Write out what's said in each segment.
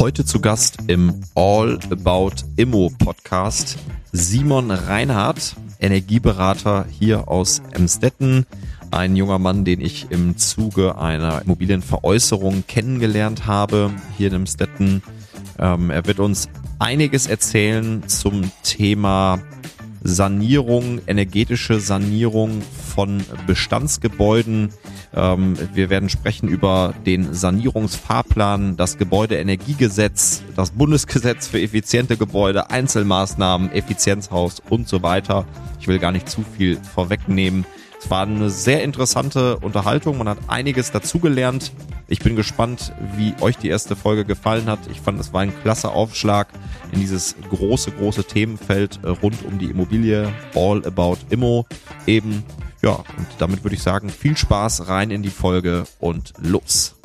Heute zu Gast im All About Immo Podcast Simon Reinhardt, Energieberater hier aus Emstetten. Ein junger Mann, den ich im Zuge einer Immobilienveräußerung kennengelernt habe hier in Emstetten. Er wird uns einiges erzählen zum Thema Sanierung, energetische Sanierung von Bestandsgebäuden. Wir werden sprechen über den Sanierungsfahrplan, das Gebäudeenergiegesetz, das Bundesgesetz für effiziente Gebäude, Einzelmaßnahmen, Effizienzhaus und so weiter. Ich will gar nicht zu viel vorwegnehmen. Es war eine sehr interessante Unterhaltung. Man hat einiges dazugelernt. Ich bin gespannt, wie euch die erste Folge gefallen hat. Ich fand, es war ein klasse Aufschlag in dieses große Themenfeld rund um die Immobilie. All About Immo eben. Ja, und damit würde ich sagen, viel Spaß rein in die Folge und los.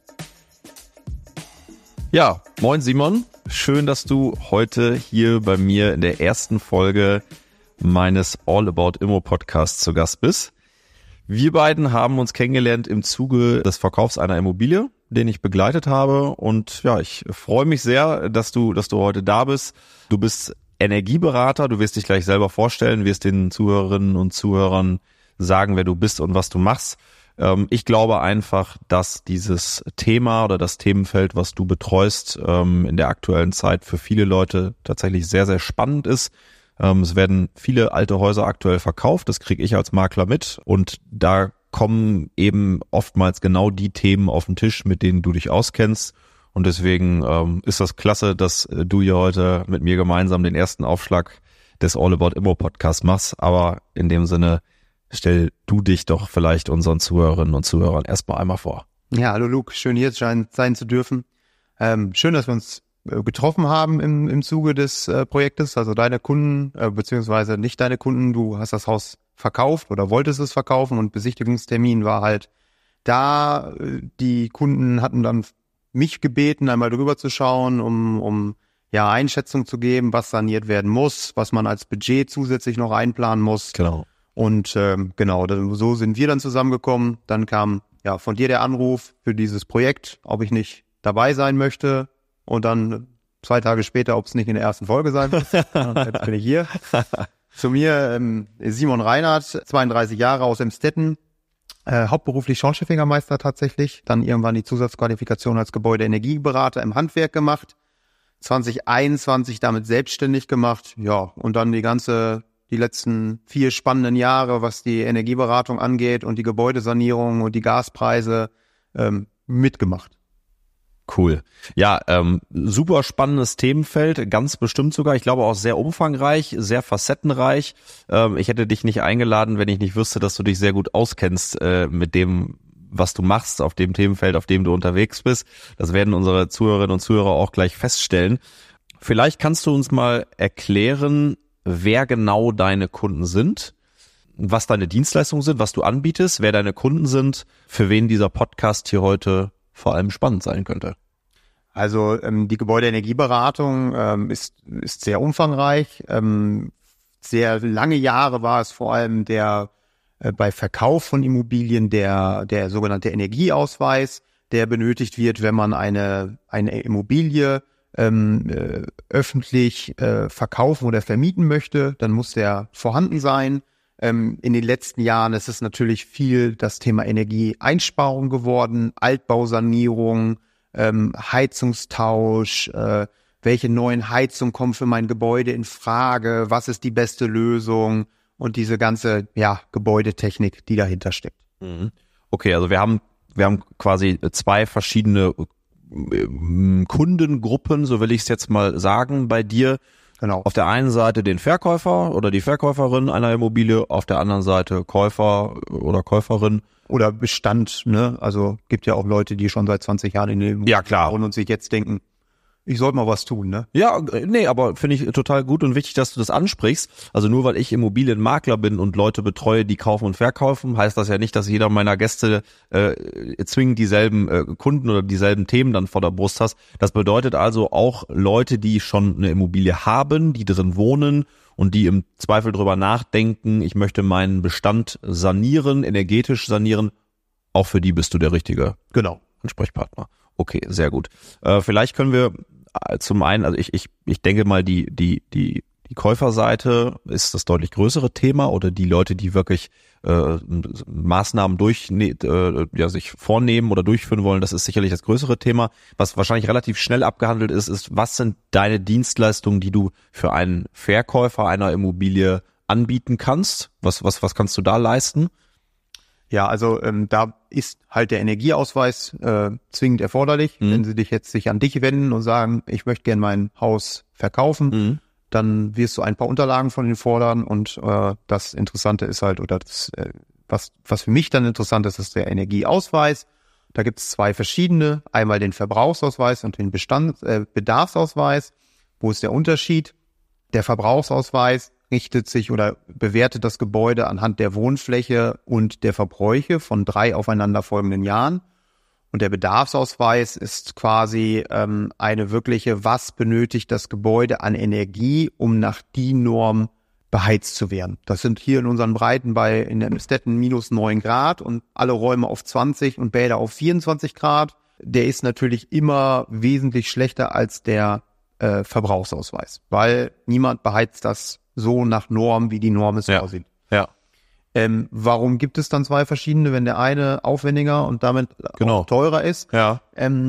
Ja, moin Simon. Schön, dass du heute hier bei mir in der ersten Folge meines All About Immo Podcasts zu Gast bist. Wir beiden haben uns kennengelernt im Zuge des Verkaufs einer Immobilie, den ich begleitet habe. Und ja, ich freue mich sehr, dass du heute da bist. Du bist Energieberater, du wirst dich gleich selber vorstellen, wirst den Zuhörerinnen und Zuhörern sagen, wer du bist und was du machst. Ich glaube einfach, dass dieses Thema oder das Themenfeld, was du betreust, in der aktuellen Zeit für viele Leute tatsächlich sehr, sehr spannend ist. Es werden viele alte Häuser aktuell verkauft, das kriege ich als Makler mit, und da kommen eben oftmals genau die Themen auf den Tisch, mit denen du dich auskennst, und deswegen ist das klasse, dass du hier heute mit mir gemeinsam den ersten Aufschlag des All About Immo Podcasts machst, aber in dem Sinne stell du dich doch vielleicht unseren Zuhörerinnen und Zuhörern erstmal einmal vor. Ja, hallo Luke, schön hier sein zu dürfen. Schön, dass wir uns getroffen haben im Zuge des Projektes, also deine Kunden, beziehungsweise nicht deine Kunden, du hast das Haus verkauft oder wolltest es verkaufen und Besichtigungstermin war halt da. Die Kunden hatten dann mich gebeten, einmal drüber zu schauen, um ja Einschätzung zu geben, was saniert werden muss, was man als Budget zusätzlich noch einplanen muss. Genau. Und genau, so sind wir dann zusammengekommen. Dann kam ja von dir der Anruf für dieses Projekt, ob ich nicht dabei sein möchte. Und dann 2 Tage später, ob es nicht in der ersten Folge sein muss. Jetzt bin ich hier. Zu mir Simon Reinhardt, 32 Jahre aus Emstetten, hauptberuflich Schornsteinfegermeister tatsächlich. Dann irgendwann die Zusatzqualifikation als Gebäudeenergieberater im Handwerk gemacht. 2021 damit selbstständig gemacht. Ja, und dann die letzten 4 spannenden Jahre, was die Energieberatung angeht und die Gebäudesanierung und die Gaspreise mitgemacht. Cool. Ja, super spannendes Themenfeld, ganz bestimmt sogar. Ich glaube auch sehr umfangreich, sehr facettenreich. Ich hätte dich nicht eingeladen, wenn ich nicht wüsste, dass du dich sehr gut auskennst mit dem, was du machst, auf dem Themenfeld, auf dem du unterwegs bist. Das werden unsere Zuhörerinnen und Zuhörer auch gleich feststellen. Vielleicht kannst du uns mal erklären, wer genau deine Kunden sind, was deine Dienstleistungen sind, was du anbietest, wer deine Kunden sind, für wen dieser Podcast hier heute vor allem spannend sein könnte. Also die Gebäudeenergieberatung ist sehr umfangreich. Sehr lange Jahre war es vor allem bei Verkauf von Immobilien der sogenannte Energieausweis, der benötigt wird, wenn man eine Immobilie öffentlich verkaufen oder vermieten möchte, dann muss der vorhanden sein. In den letzten Jahren ist es natürlich viel das Thema Energieeinsparung geworden, Altbausanierung, Heizungstausch, welche neuen Heizungen kommen für mein Gebäude in Frage, was ist die beste Lösung und diese ganze Gebäudetechnik, die dahinter steckt. Okay, also wir haben quasi 2 verschiedene Kundengruppen, so will ich es jetzt mal sagen, bei dir. Genau. Auf der einen Seite den Verkäufer oder die Verkäuferin einer Immobilie, auf der anderen Seite Käufer oder Käuferin. Oder Bestand, ne? Also gibt ja auch Leute, die schon seit 20 Jahren in der Immobilie wohnen und sich jetzt denken, ich sollte mal was tun, ne? Ja, nee, aber finde ich total gut und wichtig, dass du das ansprichst. Also nur weil ich Immobilienmakler bin und Leute betreue, die kaufen und verkaufen, heißt das ja nicht, dass jeder meiner Gäste zwingend dieselben Kunden oder dieselben Themen dann vor der Brust hast. Das bedeutet also auch Leute, die schon eine Immobilie haben, die drin wohnen und die im Zweifel drüber nachdenken, ich möchte meinen Bestand sanieren, energetisch sanieren, auch für die bist du der richtige Ansprechpartner. Okay, sehr gut. Vielleicht können wir zum einen, also ich denke mal, die Käuferseite ist das deutlich größere Thema oder die Leute, die wirklich Maßnahmen sich vornehmen oder durchführen wollen, das ist sicherlich das größere Thema. Was wahrscheinlich relativ schnell abgehandelt ist, was sind deine Dienstleistungen, die du für einen Verkäufer einer Immobilie anbieten kannst? Was kannst du da leisten? Ja, also da ist halt der Energieausweis zwingend erforderlich. Wenn sie sich an dich wenden und sagen, ich möchte gerne mein Haus verkaufen, dann wirst du ein paar Unterlagen von ihnen fordern und das Interessante ist halt, oder das, was für mich dann interessant ist, ist der Energieausweis. Da gibt es zwei verschiedene, einmal den Verbrauchsausweis und den Bedarfsausweis. Wo ist der Unterschied? Der Verbrauchsausweis richtet sich oder bewertet das Gebäude anhand der Wohnfläche und der Verbräuche von 3 aufeinanderfolgenden Jahren. Und der Bedarfsausweis ist quasi eine wirkliche, was benötigt das Gebäude an Energie, um nach DIN-Norm beheizt zu werden. Das sind hier in unseren Breiten in den Städten minus 9 Grad und alle Räume auf 20 und Bäder auf 24 Grad. Der ist natürlich immer wesentlich schlechter als der Verbrauchsausweis, weil niemand beheizt das so nach Norm, wie die Norm es vorsieht. Ja. Warum gibt es dann zwei verschiedene, wenn der eine aufwendiger und damit auch teurer ist? Ja.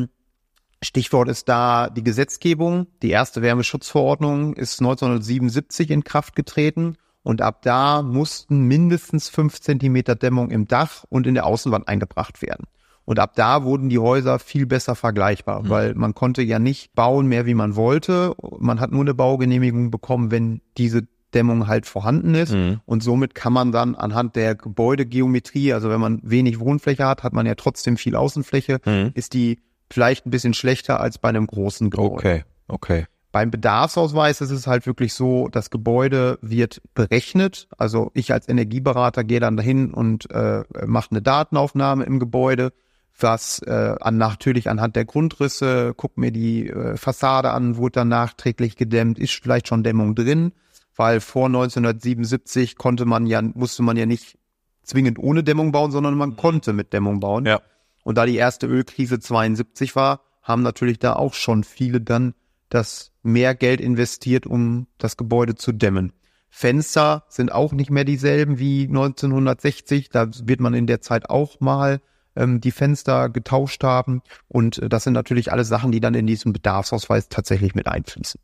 Stichwort ist da die Gesetzgebung. Die erste Wärmeschutzverordnung ist 1977 in Kraft getreten und ab da mussten mindestens 5 Zentimeter Dämmung im Dach und in der Außenwand eingebracht werden. Und ab da wurden die Häuser viel besser vergleichbar, weil man konnte ja nicht bauen mehr, wie man wollte. Man hat nur eine Baugenehmigung bekommen, wenn diese Dämmung halt vorhanden ist. Und somit kann man dann anhand der Gebäudegeometrie, also wenn man wenig Wohnfläche hat, man ja trotzdem viel Außenfläche, ist die vielleicht ein bisschen schlechter als bei einem großen Gebäude. Okay. Beim Bedarfsausweis ist es halt wirklich so, das Gebäude wird berechnet. Also ich als Energieberater gehe dann dahin und mache eine Datenaufnahme im Gebäude, was natürlich anhand der Grundrisse, guck mir die Fassade an, wurde dann nachträglich gedämmt, ist vielleicht schon Dämmung drin, weil vor 1977 musste man ja nicht zwingend ohne Dämmung bauen, sondern man konnte mit Dämmung bauen. Ja. Und da die erste Ölkrise 72 war, haben natürlich da auch schon viele dann das mehr Geld investiert, um das Gebäude zu dämmen. Fenster sind auch nicht mehr dieselben wie 1960. Da wird man in der Zeit auch mal die Fenster getauscht haben. Und das sind natürlich alle Sachen, die dann in diesem Bedarfsausweis tatsächlich mit einfließen.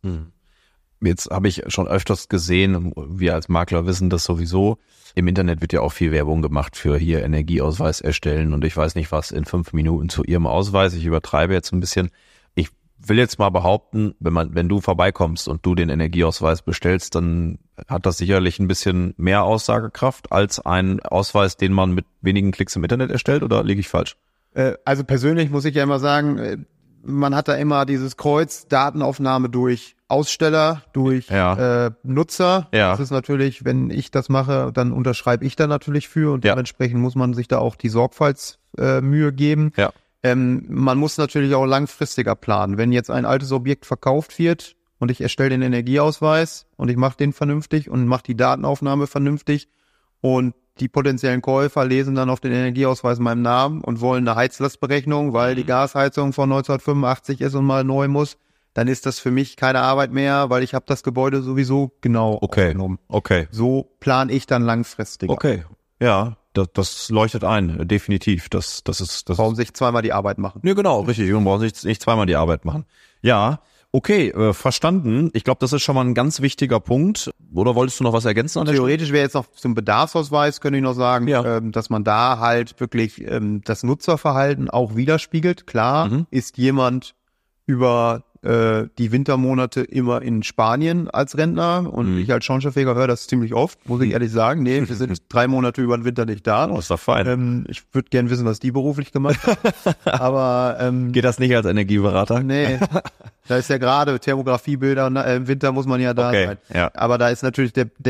Jetzt habe ich schon öfters gesehen, wir als Makler wissen das sowieso, im Internet wird ja auch viel Werbung gemacht für hier Energieausweis erstellen und ich weiß nicht was in 5 Minuten zu Ihrem Ausweis. Ich übertreibe jetzt ein bisschen. Ich will jetzt mal behaupten, wenn du vorbeikommst und du den Energieausweis bestellst, dann hat das sicherlich ein bisschen mehr Aussagekraft als ein Ausweis, den man mit wenigen Klicks im Internet erstellt, oder liege ich falsch? Also persönlich muss ich ja immer sagen, man hat da immer dieses Kreuz Datenaufnahme durch Aussteller, durch Nutzer. Ja. Das ist natürlich, wenn ich das mache, dann unterschreibe ich da natürlich für und dementsprechend muss man sich da auch die Sorgfaltsmühe geben. Ja. Man muss natürlich auch langfristiger planen. Wenn jetzt ein altes Objekt verkauft wird und ich erstelle den Energieausweis und ich mache den vernünftig und mache die Datenaufnahme vernünftig und die potenziellen Käufer lesen dann auf den Energieausweis meinen Namen und wollen eine Heizlastberechnung, weil die Gasheizung von 1985 ist und mal neu muss, dann ist das für mich keine Arbeit mehr, weil ich habe das Gebäude sowieso genau aufgenommen. Okay. So plane ich dann langfristig. Okay, ja, das leuchtet ein, definitiv. Das ist. Warum sich zweimal die Arbeit machen? Nee, genau, richtig. Man braucht sich nicht zweimal die Arbeit machen. Ja, okay, verstanden. Ich glaube, das ist schon mal ein ganz wichtiger Punkt. Oder wolltest du noch was ergänzen an der Stelle? Theoretisch wäre jetzt noch zum Bedarfsausweis, könnte ich noch sagen, dass man da halt wirklich das Nutzerverhalten auch widerspiegelt. Klar, ist jemand über die Wintermonate immer in Spanien als Rentner und ich als Schornsteinfeger höre das ziemlich oft, muss ich ehrlich sagen. Nee, wir sind 3 Monate über den Winter nicht da. Oh, ist doch fein. Ich würde gern wissen, was die beruflich gemacht haben. Aber geht das nicht als Energieberater? Nee, da ist ja gerade Thermografiebilder und im Winter muss man ja da sein. Ja. Aber da ist natürlich,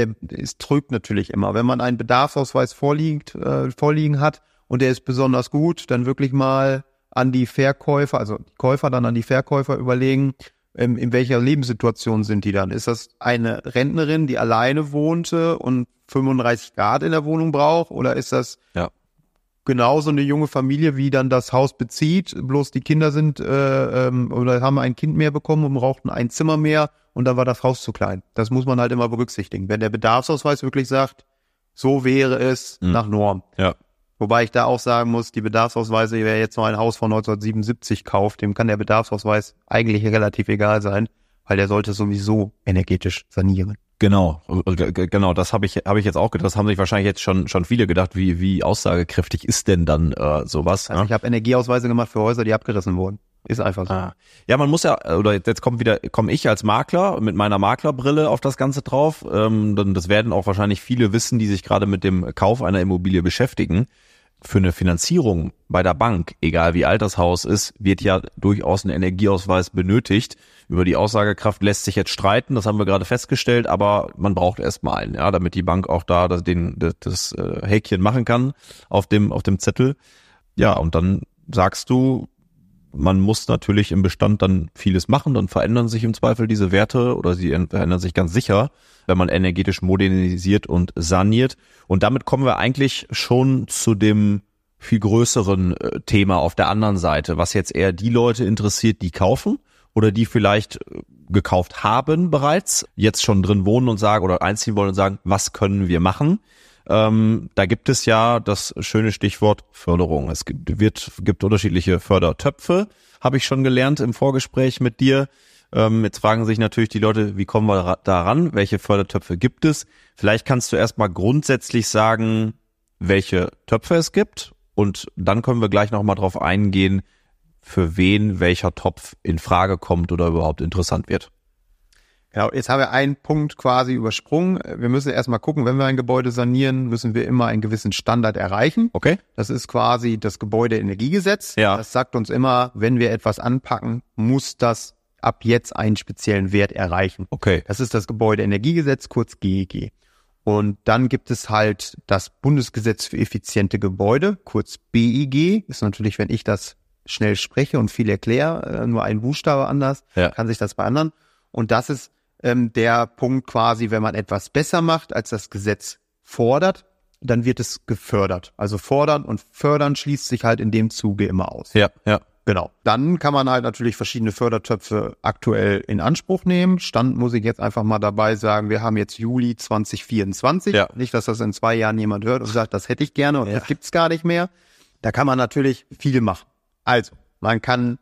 es trügt natürlich immer. Wenn man einen Bedarfsausweis vorliegen hat und der ist besonders gut, dann wirklich mal an die Verkäufer, also die Käufer dann an die Verkäufer überlegen, in welcher Lebenssituation sind die dann? Ist das eine Rentnerin, die alleine wohnte und 35 Grad in der Wohnung braucht? Oder ist das genauso eine junge Familie, wie dann das Haus bezieht, bloß die Kinder sind oder haben ein Kind mehr bekommen und brauchten ein Zimmer mehr und dann war das Haus zu klein. Das muss man halt immer berücksichtigen. Wenn der Bedarfsausweis wirklich sagt, so wäre es nach Norm. Ja. Wobei ich da auch sagen muss, die Bedarfsausweise, wer jetzt noch ein Haus von 1977 kauft, dem kann der Bedarfsausweis eigentlich relativ egal sein, weil der sollte sowieso energetisch sanieren. Genau, das habe ich jetzt auch gedacht. Das haben sich wahrscheinlich jetzt schon viele gedacht, wie aussagekräftig ist denn dann sowas? Also ich habe Energieausweise gemacht für Häuser, die abgerissen wurden. Ist einfach so. Ja, man muss ja, oder jetzt komme ich als Makler mit meiner Maklerbrille auf das Ganze drauf. Das werden auch wahrscheinlich viele wissen, die sich gerade mit dem Kauf einer Immobilie beschäftigen. Für eine Finanzierung bei der Bank, egal wie alt das Haus ist, wird ja durchaus ein Energieausweis benötigt. Über die Aussagekraft lässt sich jetzt streiten, das haben wir gerade festgestellt, aber man braucht erstmal einen, ja, damit die Bank auch da das Häkchen machen kann auf dem Zettel. Ja, und dann sagst du, man muss natürlich im Bestand dann vieles machen, dann verändern sich im Zweifel diese Werte oder sie verändern sich ganz sicher, wenn man energetisch modernisiert und saniert. Und damit kommen wir eigentlich schon zu dem viel größeren Thema auf der anderen Seite, was jetzt eher die Leute interessiert, die kaufen oder die vielleicht gekauft haben bereits, jetzt schon drin wohnen und sagen oder einziehen wollen und sagen, was können wir machen? Da gibt es ja das schöne Stichwort Förderung. Es gibt unterschiedliche Fördertöpfe, habe ich schon gelernt im Vorgespräch mit dir. Jetzt fragen sich natürlich die Leute, wie kommen wir daran? Welche Fördertöpfe gibt es? Vielleicht kannst du erstmal grundsätzlich sagen, welche Töpfe es gibt und dann können wir gleich nochmal drauf eingehen, für wen welcher Topf in Frage kommt oder überhaupt interessant wird. Genau, jetzt haben wir einen Punkt quasi übersprungen. Wir müssen erstmal gucken, wenn wir ein Gebäude sanieren, müssen wir immer einen gewissen Standard erreichen. Okay. Das ist quasi das Gebäudeenergiegesetz. Ja. Das sagt uns immer, wenn wir etwas anpacken, muss das ab jetzt einen speziellen Wert erreichen. Okay. Das ist das Gebäudeenergiegesetz, kurz GEG. Und dann gibt es halt das Bundesgesetz für effiziente Gebäude, kurz BEG. Ist natürlich, wenn ich das schnell spreche und viel erkläre, nur ein Buchstabe anders, kann sich das bei anderen. Und das ist der Punkt quasi, wenn man etwas besser macht, als das Gesetz fordert, dann wird es gefördert. Also fordern und fördern schließt sich halt in dem Zuge immer aus. Ja. Genau. Dann kann man halt natürlich verschiedene Fördertöpfe aktuell in Anspruch nehmen. Stand muss ich jetzt einfach mal dabei sagen, wir haben jetzt Juli 2024. Ja. Nicht, dass das in 2 Jahren jemand hört und sagt, das hätte ich gerne und das gibt's gar nicht mehr. Da kann man natürlich viel machen. Also, man kann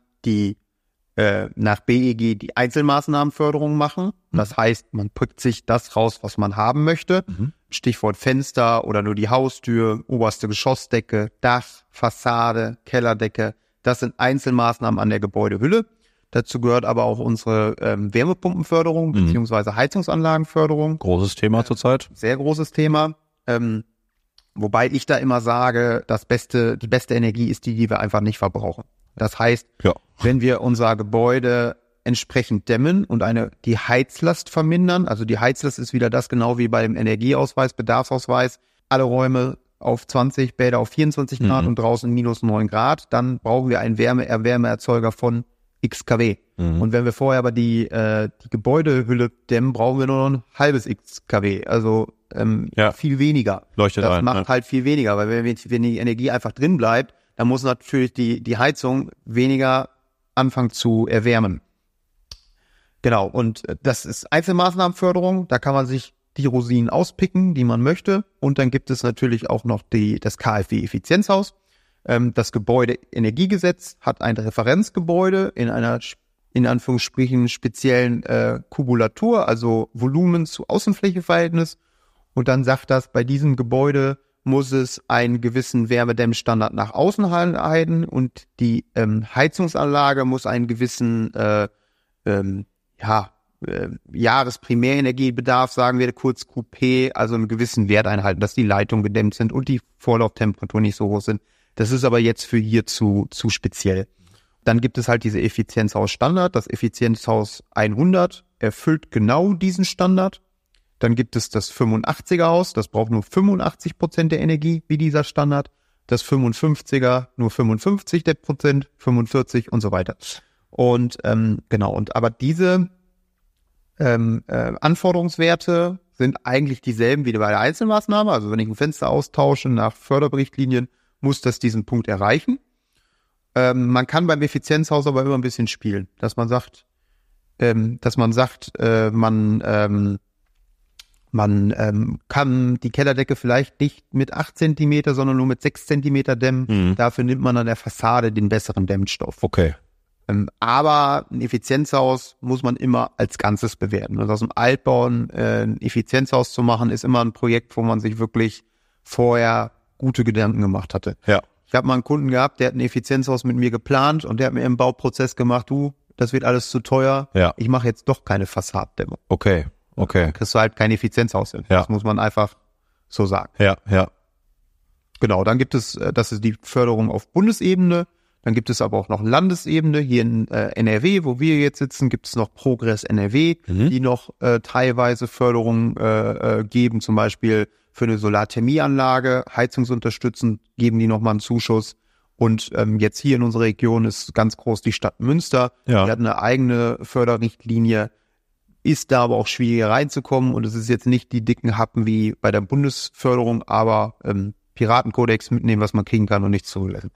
nach BEG die Einzelmaßnahmenförderung machen. Das heißt, man pickt sich das raus, was man haben möchte. Stichwort Fenster oder nur die Haustür, oberste Geschossdecke, Dach, Fassade, Kellerdecke. Das sind Einzelmaßnahmen an der Gebäudehülle. Dazu gehört aber auch unsere Wärmepumpenförderung beziehungsweise Heizungsanlagenförderung. Großes Thema zurzeit. Sehr großes Thema. Wobei ich da immer sage, die beste Energie ist die wir einfach nicht verbrauchen. Das heißt, wenn wir unser Gebäude entsprechend dämmen und die Heizlast vermindern, also die Heizlast ist wieder das genau wie beim Energieausweis, Bedarfsausweis, alle Räume auf 20, Bäder auf 24 Grad und draußen minus 9 Grad, dann brauchen wir einen Wärmeerzeuger von x kW. Und wenn wir vorher aber die Gebäudehülle dämmen, brauchen wir nur noch ein halbes x kW, also viel weniger. Leuchtet das ein, macht halt viel weniger, weil wenn die Energie einfach drin bleibt, dann muss natürlich die Heizung weniger anfangen zu erwärmen. Genau, und das ist Einzelmaßnahmenförderung, da kann man sich die Rosinen auspicken, die man möchte. Und dann gibt es natürlich auch noch das KfW-Effizienzhaus. Das Gebäudeenergiegesetz hat ein Referenzgebäude in einer, in Anführungsstrichen, speziellen Kubulatur, also Volumen zu Außenflächeverhältnis. Und dann sagt das, bei diesem Gebäude muss es einen gewissen Wärmedämmstandard nach außen halten und die Heizungsanlage muss einen gewissen Jahresprimärenergiebedarf, sagen wir kurz QP, also einen gewissen Wert einhalten, dass die Leitungen gedämmt sind und die Vorlauftemperaturen nicht so hoch sind. Das ist aber jetzt für hier zu speziell. Dann gibt es halt diese Effizienzhaus-Standard. Das Effizienzhaus 100 erfüllt genau diesen Standard. Dann gibt es das 85er-Haus, das braucht nur 85% der Energie wie dieser Standard. Das 55er nur 55%, 45 und so weiter. Und aber diese Anforderungswerte sind eigentlich dieselben wie bei der Einzelmaßnahme. Also wenn ich ein Fenster austausche nach Förderrichtlinien, muss das diesen Punkt erreichen. Man kann beim Effizienzhaus aber immer ein bisschen spielen, dass man sagt, man kann die Kellerdecke vielleicht nicht mit 8 Zentimeter, sondern nur mit 6 Zentimeter dämmen. Dafür nimmt man an der Fassade den besseren Dämmstoff. Okay. Aber ein Effizienzhaus muss man immer als Ganzes bewerten. Also aus dem Altbau ein Effizienzhaus zu machen, ist immer ein Projekt, wo man sich wirklich vorher gute Gedanken gemacht hatte. Ja. Ich habe mal einen Kunden gehabt, der hat ein Effizienzhaus mit mir geplant und der hat mir im Bauprozess gemacht, das wird alles zu teuer. Ja. Ich mache jetzt doch keine Fassaddämmung. Okay. Dann kriegst du halt kein Effizienzhaus hin. Ja. Das muss man einfach so sagen. Ja. Genau, dann gibt es, das ist die Förderung auf Bundesebene. Dann gibt es aber auch noch Landesebene. Hier in NRW, wo wir jetzt sitzen, gibt es noch Progress NRW, die noch teilweise Förderung geben, zum Beispiel für eine Solarthermieanlage, heizungsunterstützend, geben die nochmal einen Zuschuss. Und jetzt hier in unserer Region ist ganz groß die Stadt Münster. Ja. Die hat eine eigene Förderrichtlinie, ist da aber auch schwieriger reinzukommen. Und es ist jetzt nicht die dicken Happen wie bei der Bundesförderung, aber Piratenkodex mitnehmen, was man kriegen kann und nichts zulassen.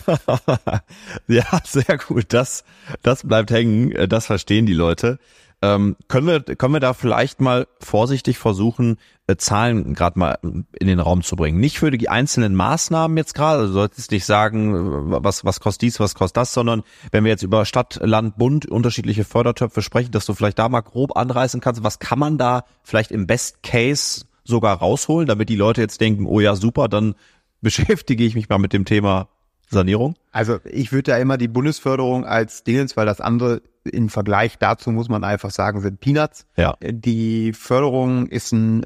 Ja, sehr gut. Das bleibt hängen. Das verstehen die Leute. Können wir da vielleicht mal vorsichtig versuchen, Zahlen gerade mal in den Raum zu bringen? Nicht für die einzelnen Maßnahmen jetzt gerade, also du solltest nicht sagen, was kostet dies, was kostet das, sondern wenn wir jetzt über Stadt, Land, Bund unterschiedliche Fördertöpfe sprechen, dass du vielleicht da mal grob anreißen kannst, was kann man da vielleicht im Best Case sogar rausholen, damit die Leute jetzt denken, oh ja, super, dann beschäftige ich mich mal mit dem Thema Sanierung? Also ich würde da immer die Bundesförderung als Dingens, weil das andere im Vergleich dazu, muss man einfach sagen, sind Peanuts. Ja. Die Förderung ist ein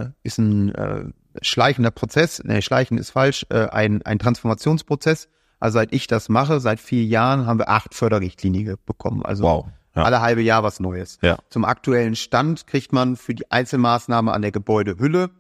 schleichender Prozess, schleichen ist falsch, ein Transformationsprozess. Also seit ich das mache, seit 4 Jahren haben wir 8 Förderrichtlinien bekommen. Also Wow. Ja. alle halbe Jahr was Neues. Ja. Zum aktuellen Stand kriegt man für die Einzelmaßnahme an der Gebäudehülle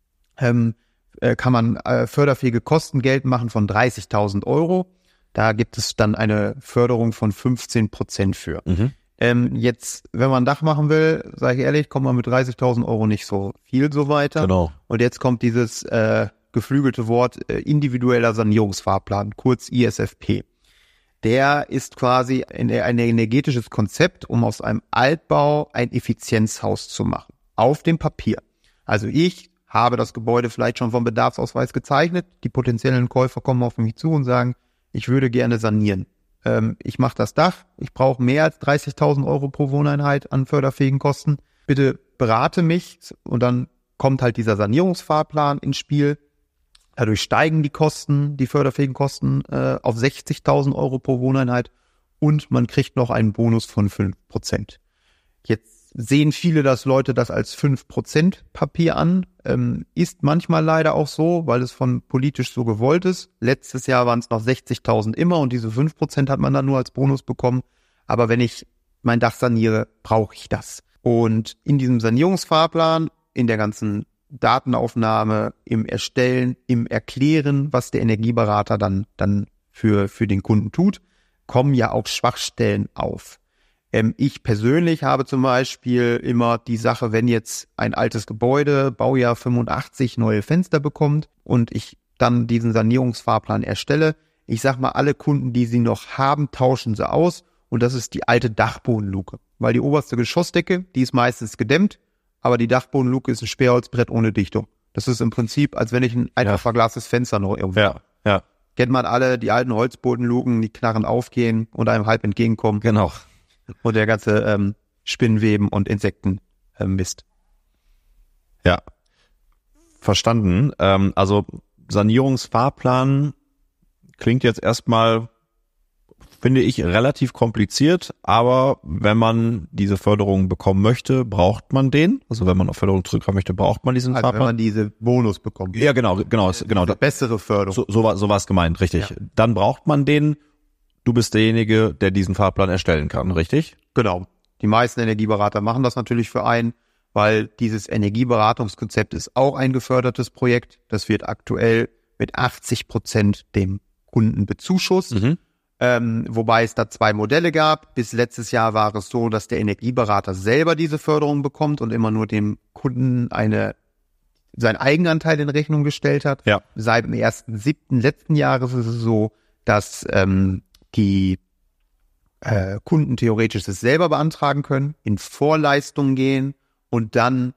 kann man förderfähige Kosten geltend machen von 30.000 Euro. Da gibt es dann eine Förderung von 15% für. Jetzt, wenn man ein Dach machen will, sage ich ehrlich, kommt man mit 30.000 Euro nicht so viel so weiter. Genau. Und jetzt kommt dieses geflügelte Wort individueller Sanierungsfahrplan, kurz ISFP. Der ist quasi ein energetisches Konzept, um aus einem Altbau ein Effizienzhaus zu machen. Auf dem Papier. Also ich habe das Gebäude vielleicht schon vom Bedarfsausweis gezeichnet. Die potenziellen Käufer kommen auf mich zu und sagen, ich würde gerne sanieren. Ich mache das Dach. Ich brauche mehr als 30.000 Euro pro Wohneinheit an förderfähigen Kosten. Bitte berate mich. Und dann kommt halt dieser Sanierungsfahrplan ins Spiel. Dadurch steigen die Kosten, die förderfähigen Kosten auf 60.000 Euro pro Wohneinheit und man kriegt noch einen Bonus von 5%. Jetzt sehen viele Leute das als 5% Papier an. Ist manchmal leider auch so, weil es von politisch so gewollt ist. Letztes Jahr waren es noch 60.000 immer und diese 5% hat man dann nur als Bonus bekommen. Aber wenn ich mein Dach saniere, brauche ich das. Und in diesem Sanierungsfahrplan, in der ganzen Datenaufnahme, im Erstellen, im Erklären, was der Energieberater dann für den Kunden tut, kommen ja auch Schwachstellen auf. Ich persönlich habe zum Beispiel immer die Sache, wenn jetzt ein altes Gebäude, Baujahr 85, neue Fenster bekommt und ich dann diesen Sanierungsfahrplan erstelle, ich sag mal, alle Kunden, die sie noch haben, tauschen sie aus und das ist die alte Dachbodenluke. Weil die oberste Geschossdecke, die ist meistens gedämmt, aber die Dachbodenluke ist ein Sperrholzbrett ohne Dichtung. Das ist im Prinzip, als wenn ich ein einfach verglastes Fenster noch irgendwo habe. Ja. Kennt man alle, die alten Holzbodenluken, die Knarren aufgehen und einem halb entgegenkommen. Genau. Und der ganze Spinnweben und Insekten Mist. Ja, verstanden. Also Sanierungsfahrplan klingt jetzt erstmal, finde ich, relativ kompliziert, aber wenn man diese Förderung bekommen möchte, braucht man den. Also wenn man auf Förderung zurückkommen möchte, braucht man diesen Fahrplan. Wenn man diese Bonus bekommt. Ja, genau. Bessere Förderung. So war es gemeint, richtig. Ja. Dann braucht man den. Du bist derjenige, der diesen Fahrplan erstellen kann, richtig? Genau. Die meisten Energieberater machen das natürlich für einen, weil dieses Energieberatungskonzept ist auch ein gefördertes Projekt. Das wird aktuell mit 80% dem Kunden bezuschusst. Wobei es da 2 Modelle gab. Bis letztes Jahr war es so, dass der Energieberater selber diese Förderung bekommt und immer nur dem Kunden eine seinen Eigenanteil in Rechnung gestellt hat. Ja. Seit dem 1.7. letzten Jahres ist es so, dass die Kunden theoretisch es selber beantragen können, in Vorleistung gehen und dann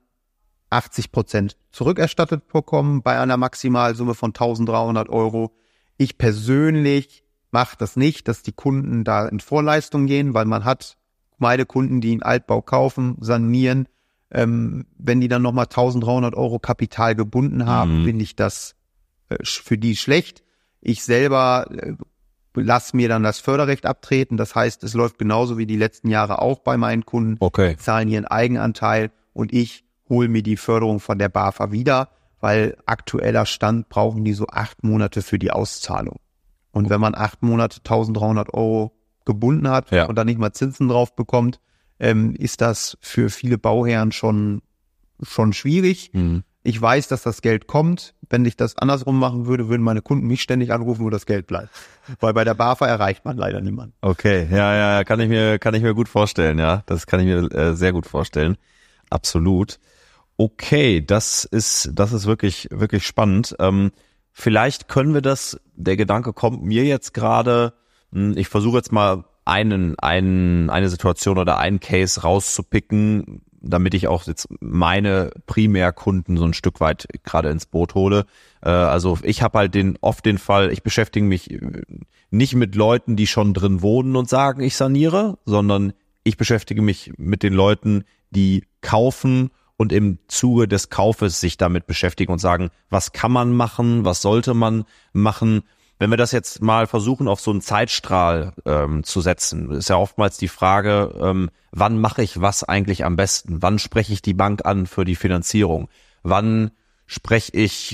80% zurückerstattet bekommen bei einer Maximalsumme von 1.300 Euro. Ich persönlich mache das nicht, dass die Kunden da in Vorleistung gehen, weil man hat meine Kunden, die einen Altbau kaufen, sanieren, wenn die dann nochmal 1.300 Euro Kapital gebunden haben, finde ich das für die schlecht. Ich selber lass mir dann das Förderrecht abtreten. Das heißt, es läuft genauso wie die letzten Jahre auch bei meinen Kunden. Okay. Zahlen ihren Eigenanteil und ich hole mir die Förderung von der BAFA wieder, weil aktueller Stand brauchen die so 8 Monate für die Auszahlung. Und wenn man 8 Monate 1.300 Euro gebunden hat und dann nicht mal Zinsen drauf bekommt, ist das für viele Bauherren schon schwierig. Ich weiß, dass das Geld kommt. Wenn ich das andersrum machen würde, würden meine Kunden mich ständig anrufen, wo das Geld bleibt. Weil bei der BAFA erreicht man leider niemanden. Okay, ja, kann ich mir gut vorstellen, ja. Das kann ich mir sehr gut vorstellen. Absolut. Okay, das ist wirklich, wirklich spannend. Vielleicht können wir der Gedanke kommt mir jetzt gerade, ich versuche jetzt mal eine Situation oder einen Case rauszupicken, damit ich auch jetzt meine Primärkunden so ein Stück weit gerade ins Boot hole. Also ich habe halt oft den Fall, ich beschäftige mich nicht mit Leuten, die schon drin wohnen und sagen, ich saniere, sondern ich beschäftige mich mit den Leuten, die kaufen und im Zuge des Kaufes sich damit beschäftigen und sagen, was kann man machen, was sollte man machen. Wenn wir das jetzt mal versuchen, auf so einen Zeitstrahl zu setzen, ist ja oftmals die Frage, wann mache ich was eigentlich am besten? Wann spreche ich die Bank an für die Finanzierung? Wann spreche ich,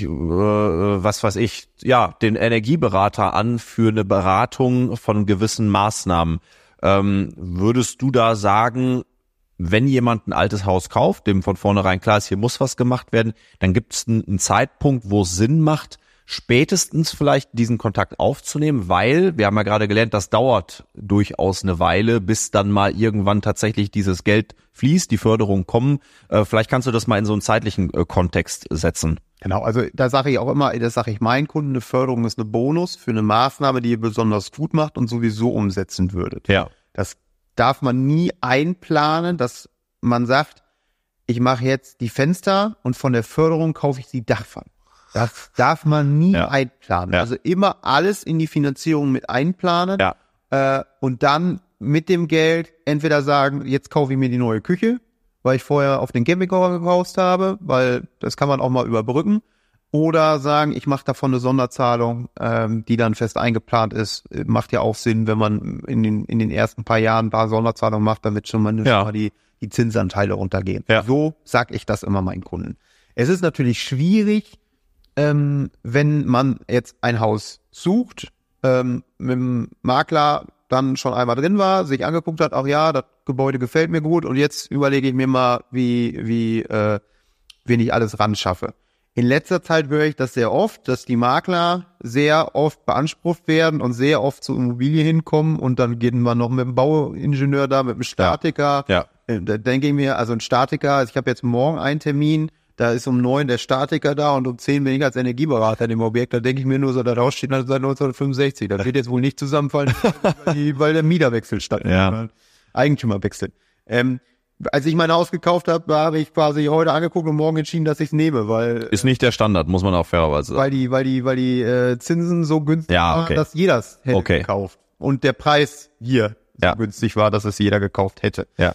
den Energieberater an für eine Beratung von gewissen Maßnahmen? Würdest du da sagen, wenn jemand ein altes Haus kauft, dem von vornherein klar ist, hier muss was gemacht werden, dann gibt es einen Zeitpunkt, wo es Sinn macht, spätestens vielleicht diesen Kontakt aufzunehmen, weil, wir haben ja gerade gelernt, das dauert durchaus eine Weile, bis dann mal irgendwann tatsächlich dieses Geld fließt, die Förderung kommen. Vielleicht kannst du das mal in so einen zeitlichen Kontext setzen. Genau, also da sage ich auch immer, das sage ich meinen Kunden, eine Förderung ist eine Bonus für eine Maßnahme, die ihr besonders gut macht und sowieso umsetzen würdet. Ja. Das darf man nie einplanen, dass man sagt, ich mache jetzt die Fenster und von der Förderung kaufe ich die Dachpfanne. Das darf man nie einplanen. Ja. Also immer alles in die Finanzierung mit einplanen und dann mit dem Geld entweder sagen, jetzt kaufe ich mir die neue Küche, weil ich vorher auf den Campingkocher gekauft habe, weil das kann man auch mal überbrücken. Oder sagen, ich mache davon eine Sonderzahlung, die dann fest eingeplant ist. Macht ja auch Sinn, wenn man in den ersten paar Jahren ein paar Sonderzahlungen macht, damit schon mal die Zinsanteile runtergehen. Ja. So sag ich das immer meinen Kunden. Es ist natürlich schwierig, wenn man jetzt ein Haus sucht, mit dem Makler dann schon einmal drin war, sich angeguckt hat, ach ja, das Gebäude gefällt mir gut und jetzt überlege ich mir mal, wen ich alles ran schaffe. In letzter Zeit höre ich das sehr oft, dass die Makler sehr oft beansprucht werden und sehr oft zur Immobilie hinkommen und dann gehen wir noch mit dem Bauingenieur da, mit dem Statiker. Ja. Da denke ich mir, also ein Statiker, ich habe jetzt morgen einen Termin, da ist um 9 der Statiker da und um 10 bin ich als Energieberater in dem Objekt. Da denke ich mir nur so, da raus steht seit 1965. Das wird jetzt wohl nicht zusammenfallen, weil der Mieterwechsel stattfindet. Eigentümerwechsel. Als ich mein Haus gekauft habe ich quasi heute angeguckt und morgen entschieden, dass ich es nehme, weil ist nicht der Standard, muss man auch fairerweise sagen. Weil die Zinsen so günstig waren, dass jeder es hätte gekauft und der Preis hier so günstig war, dass es jeder gekauft hätte. Ja.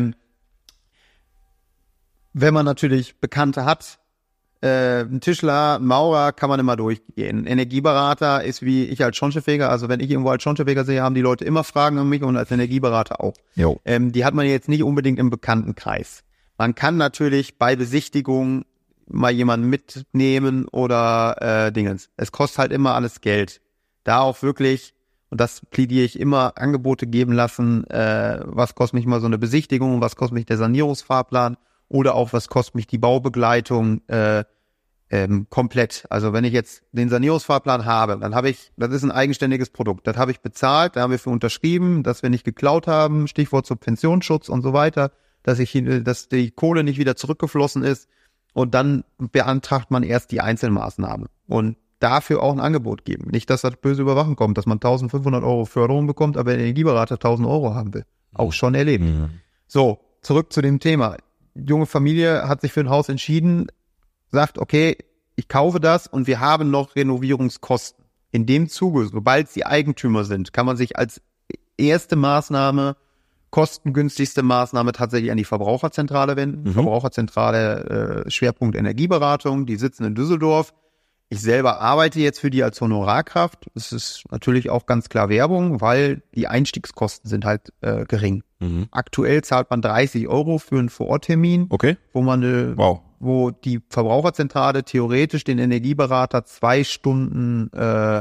Wenn man natürlich Bekannte hat, ein Tischler, ein Maurer, kann man immer durchgehen. Ein Energieberater ist wie ich als Schornsteinfeger. Also wenn ich irgendwo als Schornsteinfeger sehe, haben die Leute immer Fragen an mich und als Energieberater auch. Die hat man jetzt nicht unbedingt im Bekanntenkreis. Man kann natürlich bei Besichtigungen mal jemanden mitnehmen oder Dingens. Es kostet halt immer alles Geld. Da auch wirklich, und das plädiere ich immer, Angebote geben lassen, was kostet mich mal so eine Besichtigung, was kostet mich der Sanierungsfahrplan oder auch was kostet mich die Baubegleitung komplett. Also wenn ich jetzt den Sanierungsfahrplan habe, dann habe ich, das ist ein eigenständiges Produkt, das habe ich bezahlt, da haben wir für unterschrieben, dass wir nicht geklaut haben, Stichwort Subventionsschutz und so weiter, dass die Kohle nicht wieder zurückgeflossen ist. und dann beantragt man erst die Einzelmaßnahme und dafür auch ein Angebot geben. Nicht, dass das böse Überwachen kommt, dass man 1.500 Euro Förderung bekommt, aber der Energieberater 1.000 Euro haben will. Auch schon erlebt. So, zurück zu dem Thema. Junge Familie hat sich für ein Haus entschieden, sagt, okay, ich kaufe das und wir haben noch Renovierungskosten. In dem Zuge, sobald sie Eigentümer sind, kann man sich als erste Maßnahme, kostengünstigste Maßnahme tatsächlich an die Verbraucherzentrale wenden. Verbraucherzentrale, Schwerpunkt Energieberatung, die sitzen in Düsseldorf. Ich selber arbeite jetzt für die als Honorarkraft. Das ist natürlich auch ganz klar Werbung, weil die Einstiegskosten sind halt gering. Aktuell zahlt man 30 Euro für einen Vororttermin, Okay. wo die Verbraucherzentrale theoretisch den Energieberater 2 Stunden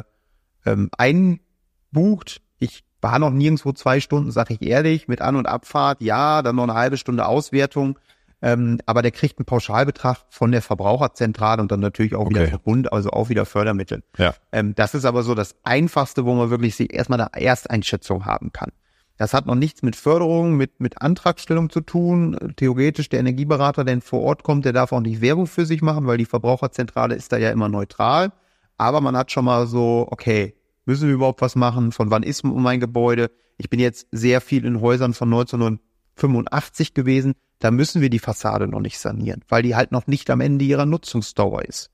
einbucht. Ich war noch nirgendwo 2 Stunden, sag ich ehrlich, mit An- und Abfahrt, ja, dann noch eine halbe Stunde Auswertung. Aber der kriegt einen Pauschalbetrag von der Verbraucherzentrale und dann natürlich auch wieder Verbund, also auch wieder Fördermittel. Ja. Das ist aber so das Einfachste, wo man wirklich sich erstmal eine Ersteinschätzung haben kann. Das hat noch nichts mit Förderung, mit Antragstellung zu tun. Theoretisch der Energieberater, der vor Ort kommt, der darf auch nicht Werbung für sich machen, weil die Verbraucherzentrale ist da ja immer neutral. Aber man hat schon mal so, okay, müssen wir überhaupt was machen? Von wann ist mein Gebäude? Ich bin jetzt sehr viel in Häusern von 1985 gewesen. Da müssen wir die Fassade noch nicht sanieren, weil die halt noch nicht am Ende ihrer Nutzungsdauer ist.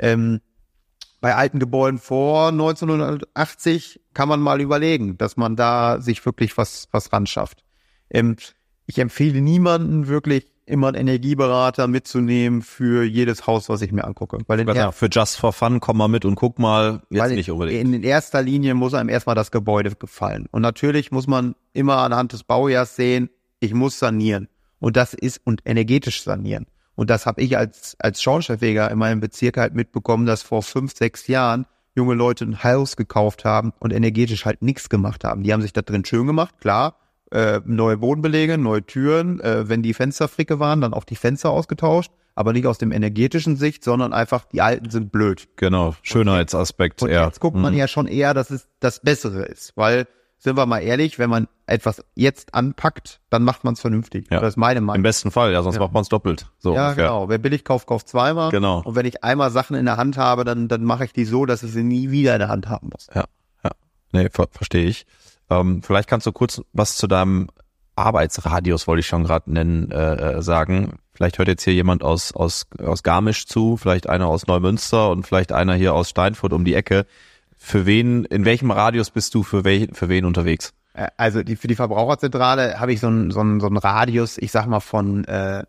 Bei alten Gebäuden vor 1980 kann man mal überlegen, dass man da sich wirklich was ran schafft. Ich empfehle niemanden wirklich immer einen Energieberater mitzunehmen für jedes Haus, was ich mir angucke. Weil für Just for Fun, komm mal mit und guck mal, jetzt nicht unbedingt. In erster Linie muss einem erstmal das Gebäude gefallen. Und natürlich muss man immer anhand des Baujahrs sehen, ich muss sanieren. Und energetisch sanieren. Und das habe ich als Schornsteinfeger in meinem Bezirk halt mitbekommen, dass vor 5, 6 Jahren junge Leute ein Haus gekauft haben und energetisch halt nichts gemacht haben. Die haben sich da drin schön gemacht, klar, neue Bodenbelege, neue Türen, wenn die Fenster fricke waren, dann auch die Fenster ausgetauscht, aber nicht aus dem energetischen Sicht, sondern einfach, die alten sind blöd. Genau, Schönheitsaspekt. Und jetzt guckt man ja schon eher, dass es das Bessere ist, weil, sind wir mal ehrlich, wenn man etwas jetzt anpackt, dann macht man es vernünftig. Ja. Das ist meine Meinung. Im besten Fall, ja, sonst macht man es doppelt. So ja, ungefähr. Genau. Wer billig kauft, kauft zweimal. Genau. Und wenn ich einmal Sachen in der Hand habe, dann mache ich die so, dass ich sie nie wieder in der Hand haben muss. Ja. Nee, verstehe ich. Vielleicht kannst du kurz was zu deinem Arbeitsradius, wollte ich schon gerade nennen, sagen. Vielleicht hört jetzt hier jemand aus Garmisch zu, vielleicht einer aus Neumünster und vielleicht einer hier aus Steinfurt um die Ecke. In welchem Radius bist du für wen unterwegs? Also für die Verbraucherzentrale habe ich so einen Radius, ich sag mal von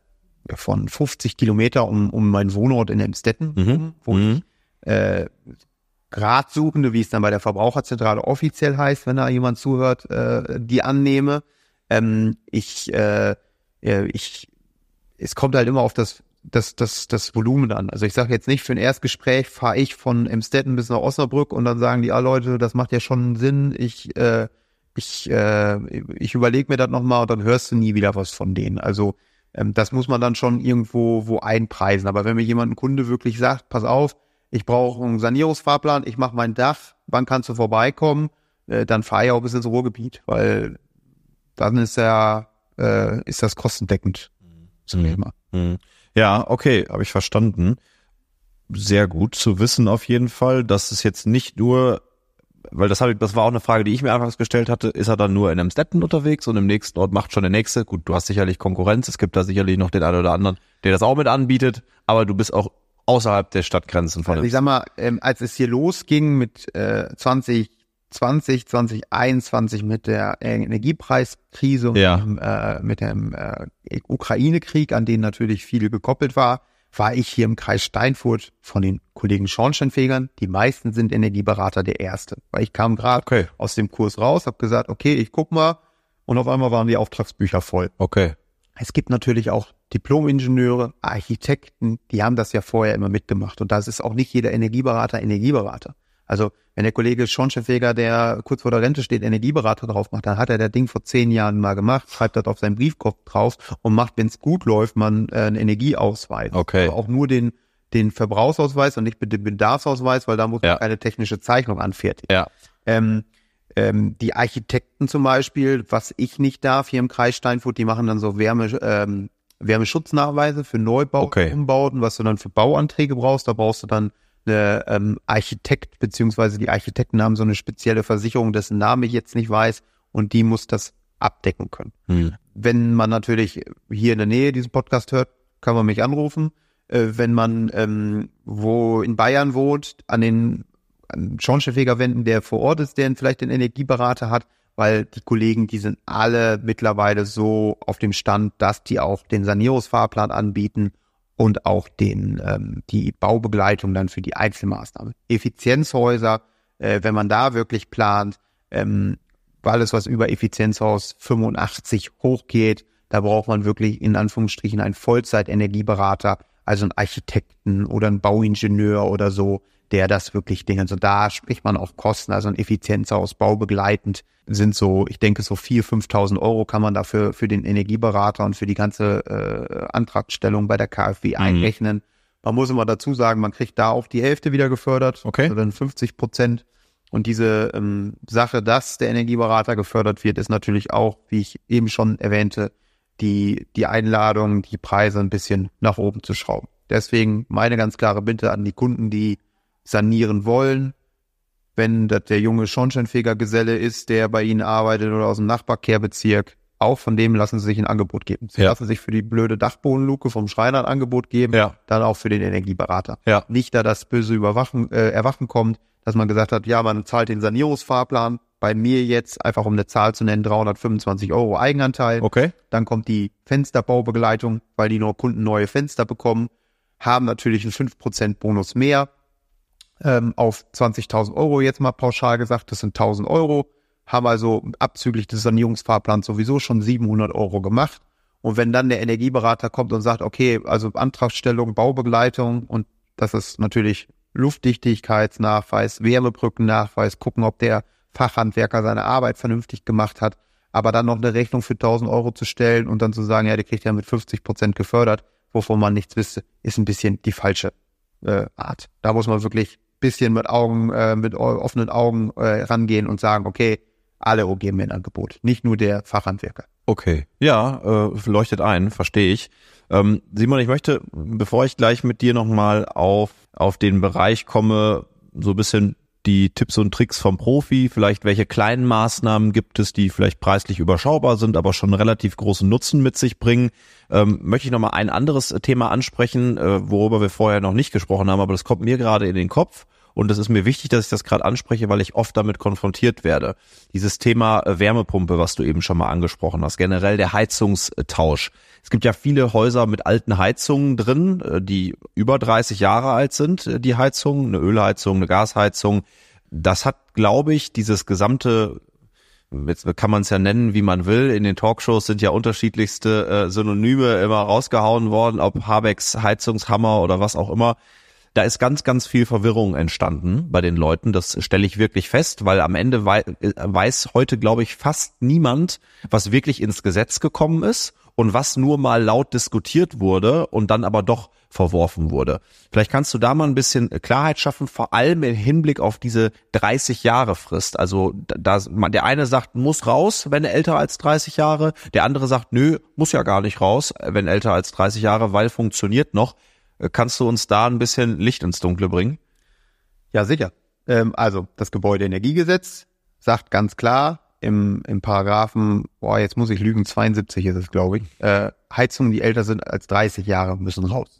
50 Kilometer um meinen Wohnort in Emstetten, wo ich Ratsuchende, wie es dann bei der Verbraucherzentrale offiziell heißt, wenn da jemand zuhört, die annehme. Es kommt halt immer auf das Volumen an. Also ich sage jetzt nicht, für ein Erstgespräch fahre ich von Emstetten bis nach Osnabrück und dann sagen die, Leute, das macht ja schon Sinn, ich überlege mir das nochmal und dann hörst du nie wieder was von denen. Also das muss man dann schon irgendwo einpreisen. Aber wenn mir ein Kunde wirklich sagt, pass auf, ich brauche einen Sanierungsfahrplan, ich mache mein Dach, wann kannst du vorbeikommen, dann fahre ich auch bis ins Ruhrgebiet, weil dann ist das kostendeckend zum Thema. Ja, okay, habe ich verstanden. Sehr gut zu wissen auf jeden Fall, dass es jetzt nicht nur, weil das war auch eine Frage, die ich mir anfangs gestellt hatte, ist er dann nur in Emstetten unterwegs und im nächsten Ort macht schon der nächste? Gut, du hast sicherlich Konkurrenz, es gibt da sicherlich noch den einen oder anderen, der das auch mit anbietet, aber du bist auch außerhalb der Stadtgrenzen von. Also ich sag mal, als es hier losging mit 2021 mit der Energiepreiskrise und mit dem Ukraine-Krieg, an den natürlich viel gekoppelt war ich hier im Kreis Steinfurt von den Kollegen Schornsteinfegern. Die meisten sind Energieberater der Erste. Weil ich kam gerade aus dem Kurs raus, habe gesagt, okay, ich guck mal und auf einmal waren die Auftragsbücher voll. Okay. Es gibt natürlich auch Diplom-Ingenieure, Architekten, die haben das ja vorher immer mitgemacht und das ist auch nicht jeder Energieberater. Also wenn der Kollege Schornsteinfeger, der kurz vor der Rente steht, Energieberater drauf macht, dann hat er das Ding vor 10 Jahren mal gemacht, schreibt das auf seinen Briefkopf drauf und macht, wenn es gut läuft, man einen Energieausweis. Okay. Aber auch nur den Verbrauchsausweis und nicht den Bedarfsausweis, weil da muss man keine technische Zeichnung anfertigen. Ja. Die Architekten zum Beispiel, was ich nicht darf hier im Kreis Steinfurt, die machen dann so Wärmeschutznachweise für Neubauten, Umbauten, was du dann für Bauanträge brauchst. Da brauchst du dann eine Architekt, beziehungsweise die Architekten haben so eine spezielle Versicherung, dessen Name ich jetzt nicht weiß, und die muss das abdecken können. Wenn man natürlich hier in der Nähe diesen Podcast hört, kann man mich anrufen. Wenn man wo in Bayern wohnt, an Schornsteinfegerwänden, der vor Ort ist, der vielleicht den Energieberater hat, weil die Kollegen, die sind alle mittlerweile so auf dem Stand, dass die auch den Sanierungsfahrplan anbieten und auch die Baubegleitung dann für die Einzelmaßnahmen. Effizienzhäuser, wenn man da wirklich plant, alles, was über Effizienzhaus 85 hochgeht, da braucht man wirklich in Anführungsstrichen einen Vollzeit-Energieberater, also einen Architekten oder einen Bauingenieur oder so, der das wirklich Dinge, also da spricht man auch Kosten, also ein Effizienzhaus, baubegleitend sind so, ich denke so 4.000, 5.000 Euro kann man dafür für den Energieberater und für die ganze Antragstellung bei der KfW einrechnen. Man muss immer dazu sagen, man kriegt da auch die Hälfte wieder gefördert, also dann 50%. Und diese Sache, dass der Energieberater gefördert wird, ist natürlich auch, wie ich eben schon erwähnte, die Einladung, die Preise ein bisschen nach oben zu schrauben. Deswegen meine ganz klare Bitte an die Kunden, die sanieren wollen, wenn das der junge Schornsteinfegergeselle ist, der bei Ihnen arbeitet oder aus dem Nachbarkehrbezirk, auch von dem lassen Sie sich ein Angebot geben. Sie lassen sich für die blöde Dachbodenluke vom Schreiner ein Angebot geben, dann auch für den Energieberater. Nicht, da das böse Erwachen kommt, dass man gesagt hat, ja, man zahlt den Sanierungsfahrplan, bei mir jetzt, einfach um eine Zahl zu nennen, 325 Euro Eigenanteil. Dann kommt die Fensterbaubegleitung, weil die Kunden neue Fenster bekommen, haben natürlich einen 5% Bonus mehr, auf 20.000 Euro jetzt mal pauschal gesagt, das sind 1.000 Euro, haben also abzüglich des Sanierungsfahrplans sowieso schon 700 Euro gemacht. Und wenn dann der Energieberater kommt und sagt, okay, also Antragstellung, Baubegleitung, und das ist natürlich Luftdichtigkeitsnachweis, Wärmebrückennachweis, gucken, ob der Fachhandwerker seine Arbeit vernünftig gemacht hat, aber dann noch eine Rechnung für 1.000 Euro zu stellen und dann zu sagen, ja, der kriegt ja mit 50% gefördert, wovon man nichts wüsste, ist ein bisschen die falsche Art. Da muss man wirklich bisschen mit offenen Augen rangehen und sagen, okay, alle geben mir ein Angebot, nicht nur der Fachhandwerker. Okay, ja, leuchtet ein, verstehe ich. Simon, ich möchte, bevor ich gleich mit dir nochmal auf den Bereich komme, so ein bisschen die Tipps und Tricks vom Profi, vielleicht welche kleinen Maßnahmen gibt es, die vielleicht preislich überschaubar sind, aber schon einen relativ großen Nutzen mit sich bringen, möchte ich nochmal ein anderes Thema ansprechen, worüber wir vorher noch nicht gesprochen haben, aber das kommt mir gerade in den Kopf. Und es ist mir wichtig, dass ich das gerade anspreche, weil ich oft damit konfrontiert werde. Dieses Thema Wärmepumpe, was du eben schon mal angesprochen hast, generell der Heizungstausch. Es gibt ja viele Häuser mit alten Heizungen drin, die über 30 Jahre alt sind, die Heizung, eine Ölheizung, eine Gasheizung. Das hat, glaube ich, dieses gesamte, jetzt kann man es ja nennen, wie man will, in den Talkshows sind ja unterschiedlichste Synonyme immer rausgehauen worden, ob Habecks Heizungshammer oder was auch immer. Da ist ganz, ganz viel Verwirrung entstanden bei den Leuten. Das stelle ich wirklich fest, weil am Ende weiß heute, glaube ich, fast niemand, was wirklich ins Gesetz gekommen ist und was nur mal laut diskutiert wurde und dann aber doch verworfen wurde. Vielleicht kannst du da mal ein bisschen Klarheit schaffen, vor allem im Hinblick auf diese 30-Jahre-Frist. Also der eine sagt, muss raus, wenn er älter als 30 Jahre. Der andere sagt, nö, muss ja gar nicht raus, wenn älter als 30 Jahre, weil funktioniert noch. Kannst du uns da ein bisschen Licht ins Dunkle bringen? Ja, sicher. Also das Gebäudeenergiegesetz sagt ganz klar im Paragraphen, jetzt muss ich lügen, 72 ist es, glaube ich, Heizungen, die älter sind als 30 Jahre, müssen raus.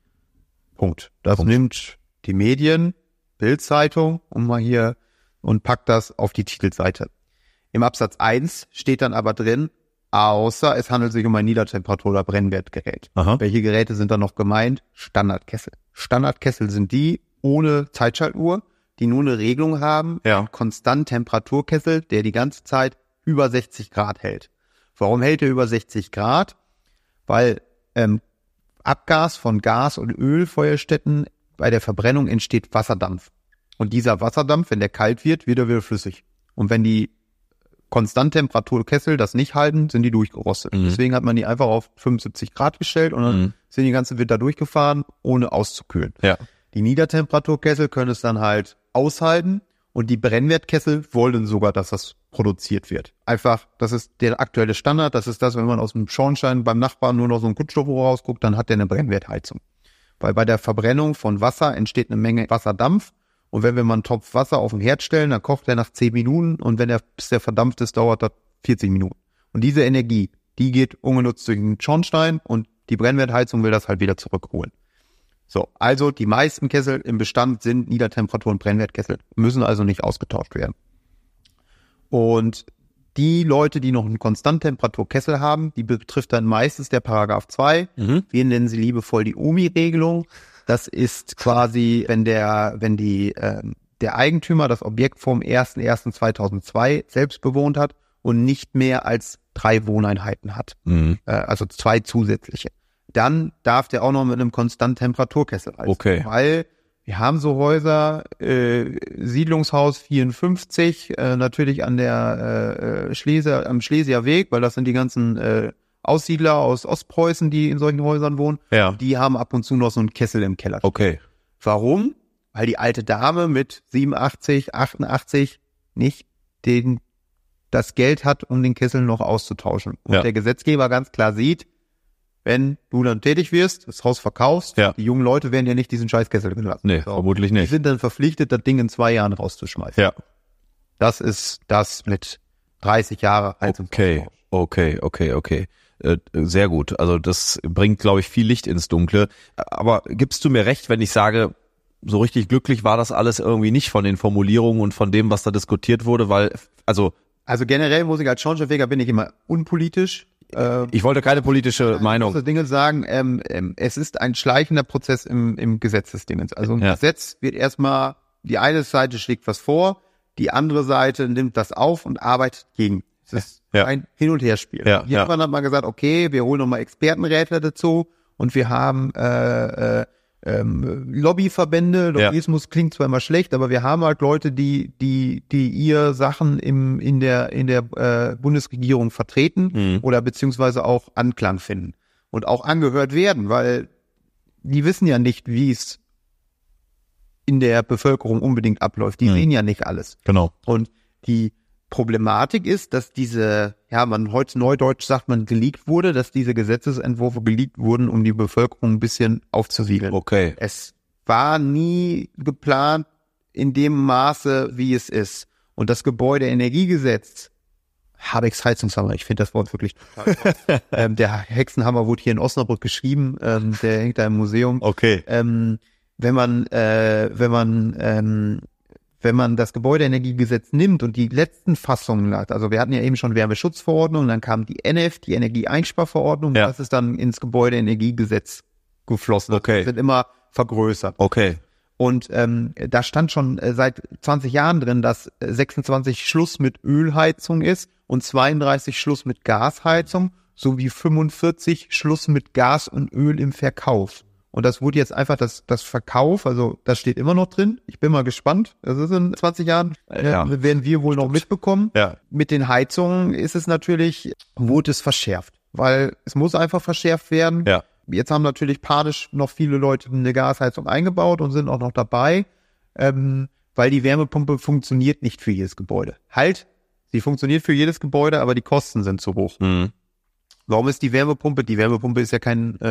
Punkt. Das nimmt die Medien, Bild-Zeitung, und packt das auf die Titelseite. Im Absatz 1 steht dann aber drin, außer es handelt sich um ein Niedertemperatur- oder Brennwertgerät. Welche Geräte sind da noch gemeint? Standardkessel. Standardkessel sind die ohne Zeitschaltuhr, die nur eine Regelung haben, konstant Temperaturkessel, der die ganze Zeit über 60 Grad hält. Warum hält er über 60 Grad? Weil Abgas von Gas- und Ölfeuerstätten, bei der Verbrennung entsteht Wasserdampf. Und dieser Wasserdampf, wenn der kalt wird, wird er wieder flüssig. Und wenn die Konstanttemperaturkessel das nicht halten, sind die durchgerostet. Deswegen hat man die einfach auf 75 Grad gestellt und dann sind die ganzen Winter durchgefahren, ohne auszukühlen. Die Niedertemperaturkessel können es dann halt aushalten Und die Brennwertkessel wollen sogar, dass das produziert wird. Einfach, das ist der aktuelle Standard. Das ist das, wenn man aus dem Schornstein beim Nachbarn nur noch so ein Kunststoffrohr rausguckt, dann hat der eine Brennwertheizung. Weil bei der Verbrennung von Wasser entsteht eine Menge Wasserdampf. Und wenn wir mal einen Topf Wasser auf den Herd stellen, dann kocht der nach 10 Minuten. Und bis der verdampft ist, dauert das 40 Minuten. Und diese Energie, die geht ungenutzt durch den Schornstein und die Brennwertheizung will das halt wieder zurückholen. So, also die meisten Kessel im Bestand sind Niedertemperatur- und Brennwertkessel, müssen also nicht ausgetauscht werden. Und die Leute, die noch einen Konstanttemperaturkessel haben, die betrifft dann meistens der Paragraph 2. Wir nennen sie liebevoll die OMI-Regelung. Das ist quasi, wenn der Eigentümer das Objekt vom 01.01.2002 selbst bewohnt hat und nicht mehr als 3 Wohneinheiten hat, also 2 zusätzliche. Dann darf der auch noch mit einem Konstanttemperaturkessel heizen. Okay. Weil wir haben so Häuser, Siedlungshaus 54, natürlich an der am Schlesier Weg, weil das sind die ganzen Aussiedler aus Ostpreußen, die in solchen Häusern wohnen. Ja. Die haben ab und zu noch so einen Kessel im Keller. Okay. Warum? Weil die alte Dame mit 87, 88 nicht das Geld hat, um den Kessel noch auszutauschen. Und der Gesetzgeber ganz klar sieht, wenn du dann tätig wirst, das Haus verkaufst, die jungen Leute werden ja nicht diesen Scheißkessel gelassen. Nee, vermutlich nicht. Die sind dann verpflichtet, das Ding in 2 Jahren rauszuschmeißen. Ja. Das ist das mit 30 Jahre Heizungsaustausch. Okay. Sehr gut. Also das bringt, glaube ich, viel Licht ins Dunkle. Aber gibst du mir recht, wenn ich sage, so richtig glücklich war das alles irgendwie nicht von den Formulierungen und von dem, was da diskutiert wurde, weil, also generell muss ich als Schornsteinfeger bin ich immer unpolitisch. Ich wollte keine politische Meinung. Ich muss Dinge sagen, es ist ein schleichender Prozess im Gesetzesdingens. Also im Gesetz wird erstmal, die eine Seite schlägt was vor, die andere Seite nimmt das auf und arbeitet gegen. Es ist ein Hin- und Herspiel. Hier hat man dann mal gesagt, okay, wir holen nochmal Expertenräte dazu und wir haben Lobbyverbände. Lobbyismus klingt zwar immer schlecht, aber wir haben halt Leute, die ihr Sachen in der Bundesregierung vertreten oder beziehungsweise auch Anklang finden und auch angehört werden, weil die wissen ja nicht, wie es in der Bevölkerung unbedingt abläuft. Die sehen ja nicht alles. Genau. Und die Problematik ist, dass man heute neudeutsch sagt, man geleakt wurde, dass diese Gesetzesentwürfe geleakt wurden, um die Bevölkerung ein bisschen aufzuwiegeln. Okay. Es war nie geplant in dem Maße, wie es ist. Und das Gebäudeenergiegesetz, Habecks Heizungshammer, ich finde das Wort wirklich total toll. Der Hexenhammer wurde hier in Osnabrück geschrieben, der hängt da im Museum. Okay. Wenn man das Gebäudeenergiegesetz nimmt und die letzten Fassungen hat, also wir hatten ja eben schon Wärmeschutzverordnung, dann kam die NF, die Energieeinsparverordnung, das ist dann ins Gebäudeenergiegesetz geflossen. Okay. Das wird immer vergrößert. Okay. Und da stand schon seit 20 Jahren drin, dass 26 Schluss mit Ölheizung ist und 32 Schluss mit Gasheizung sowie 45 Schluss mit Gas und Öl im Verkauf. Und das wurde jetzt einfach das Verkauf, also das steht immer noch drin. Ich bin mal gespannt. Das ist in 20 Jahren, werden wir wohl noch mitbekommen. Ja. Mit den Heizungen ist es natürlich, wurde es verschärft, weil es muss einfach verschärft werden. Ja. Jetzt haben natürlich panisch noch viele Leute eine Gasheizung eingebaut und sind auch noch dabei, weil die Wärmepumpe funktioniert nicht für jedes Gebäude. Sie funktioniert für jedes Gebäude, aber die Kosten sind zu hoch. Warum ist die Wärmepumpe? Die Wärmepumpe ist ja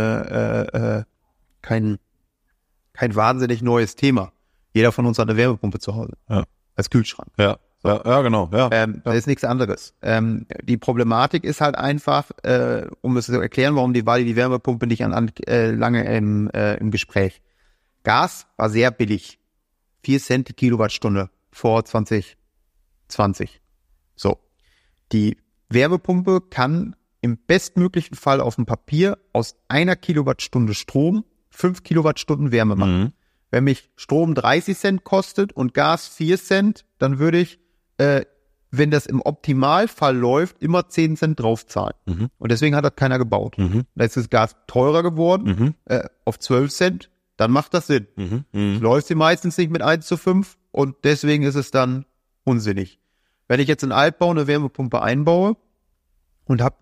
kein wahnsinnig neues Thema. Jeder von uns hat eine Wärmepumpe zu Hause. Ja. Als Kühlschrank. Ja. Ja, genau. Ja. Das ist nichts anderes. Die Problematik ist halt einfach, um es zu erklären, warum die Wärmepumpe nicht lange im Gespräch. Gas war sehr billig. 4 Cent die Kilowattstunde vor 2020. So. Die Wärmepumpe kann im bestmöglichen Fall auf dem Papier aus 1 Kilowattstunde Strom 5 Kilowattstunden Wärme machen. Wenn mich Strom 30 Cent kostet und Gas 4 Cent, dann würde ich, wenn das im Optimalfall läuft, immer 10 Cent draufzahlen. Und deswegen hat das keiner gebaut. Da ist das Gas teurer geworden, auf 12 Cent, dann macht das Sinn. Läuft sie meistens nicht mit 1:5 und deswegen ist es dann unsinnig. Wenn ich jetzt in Altbau eine Wärmepumpe einbaue und hab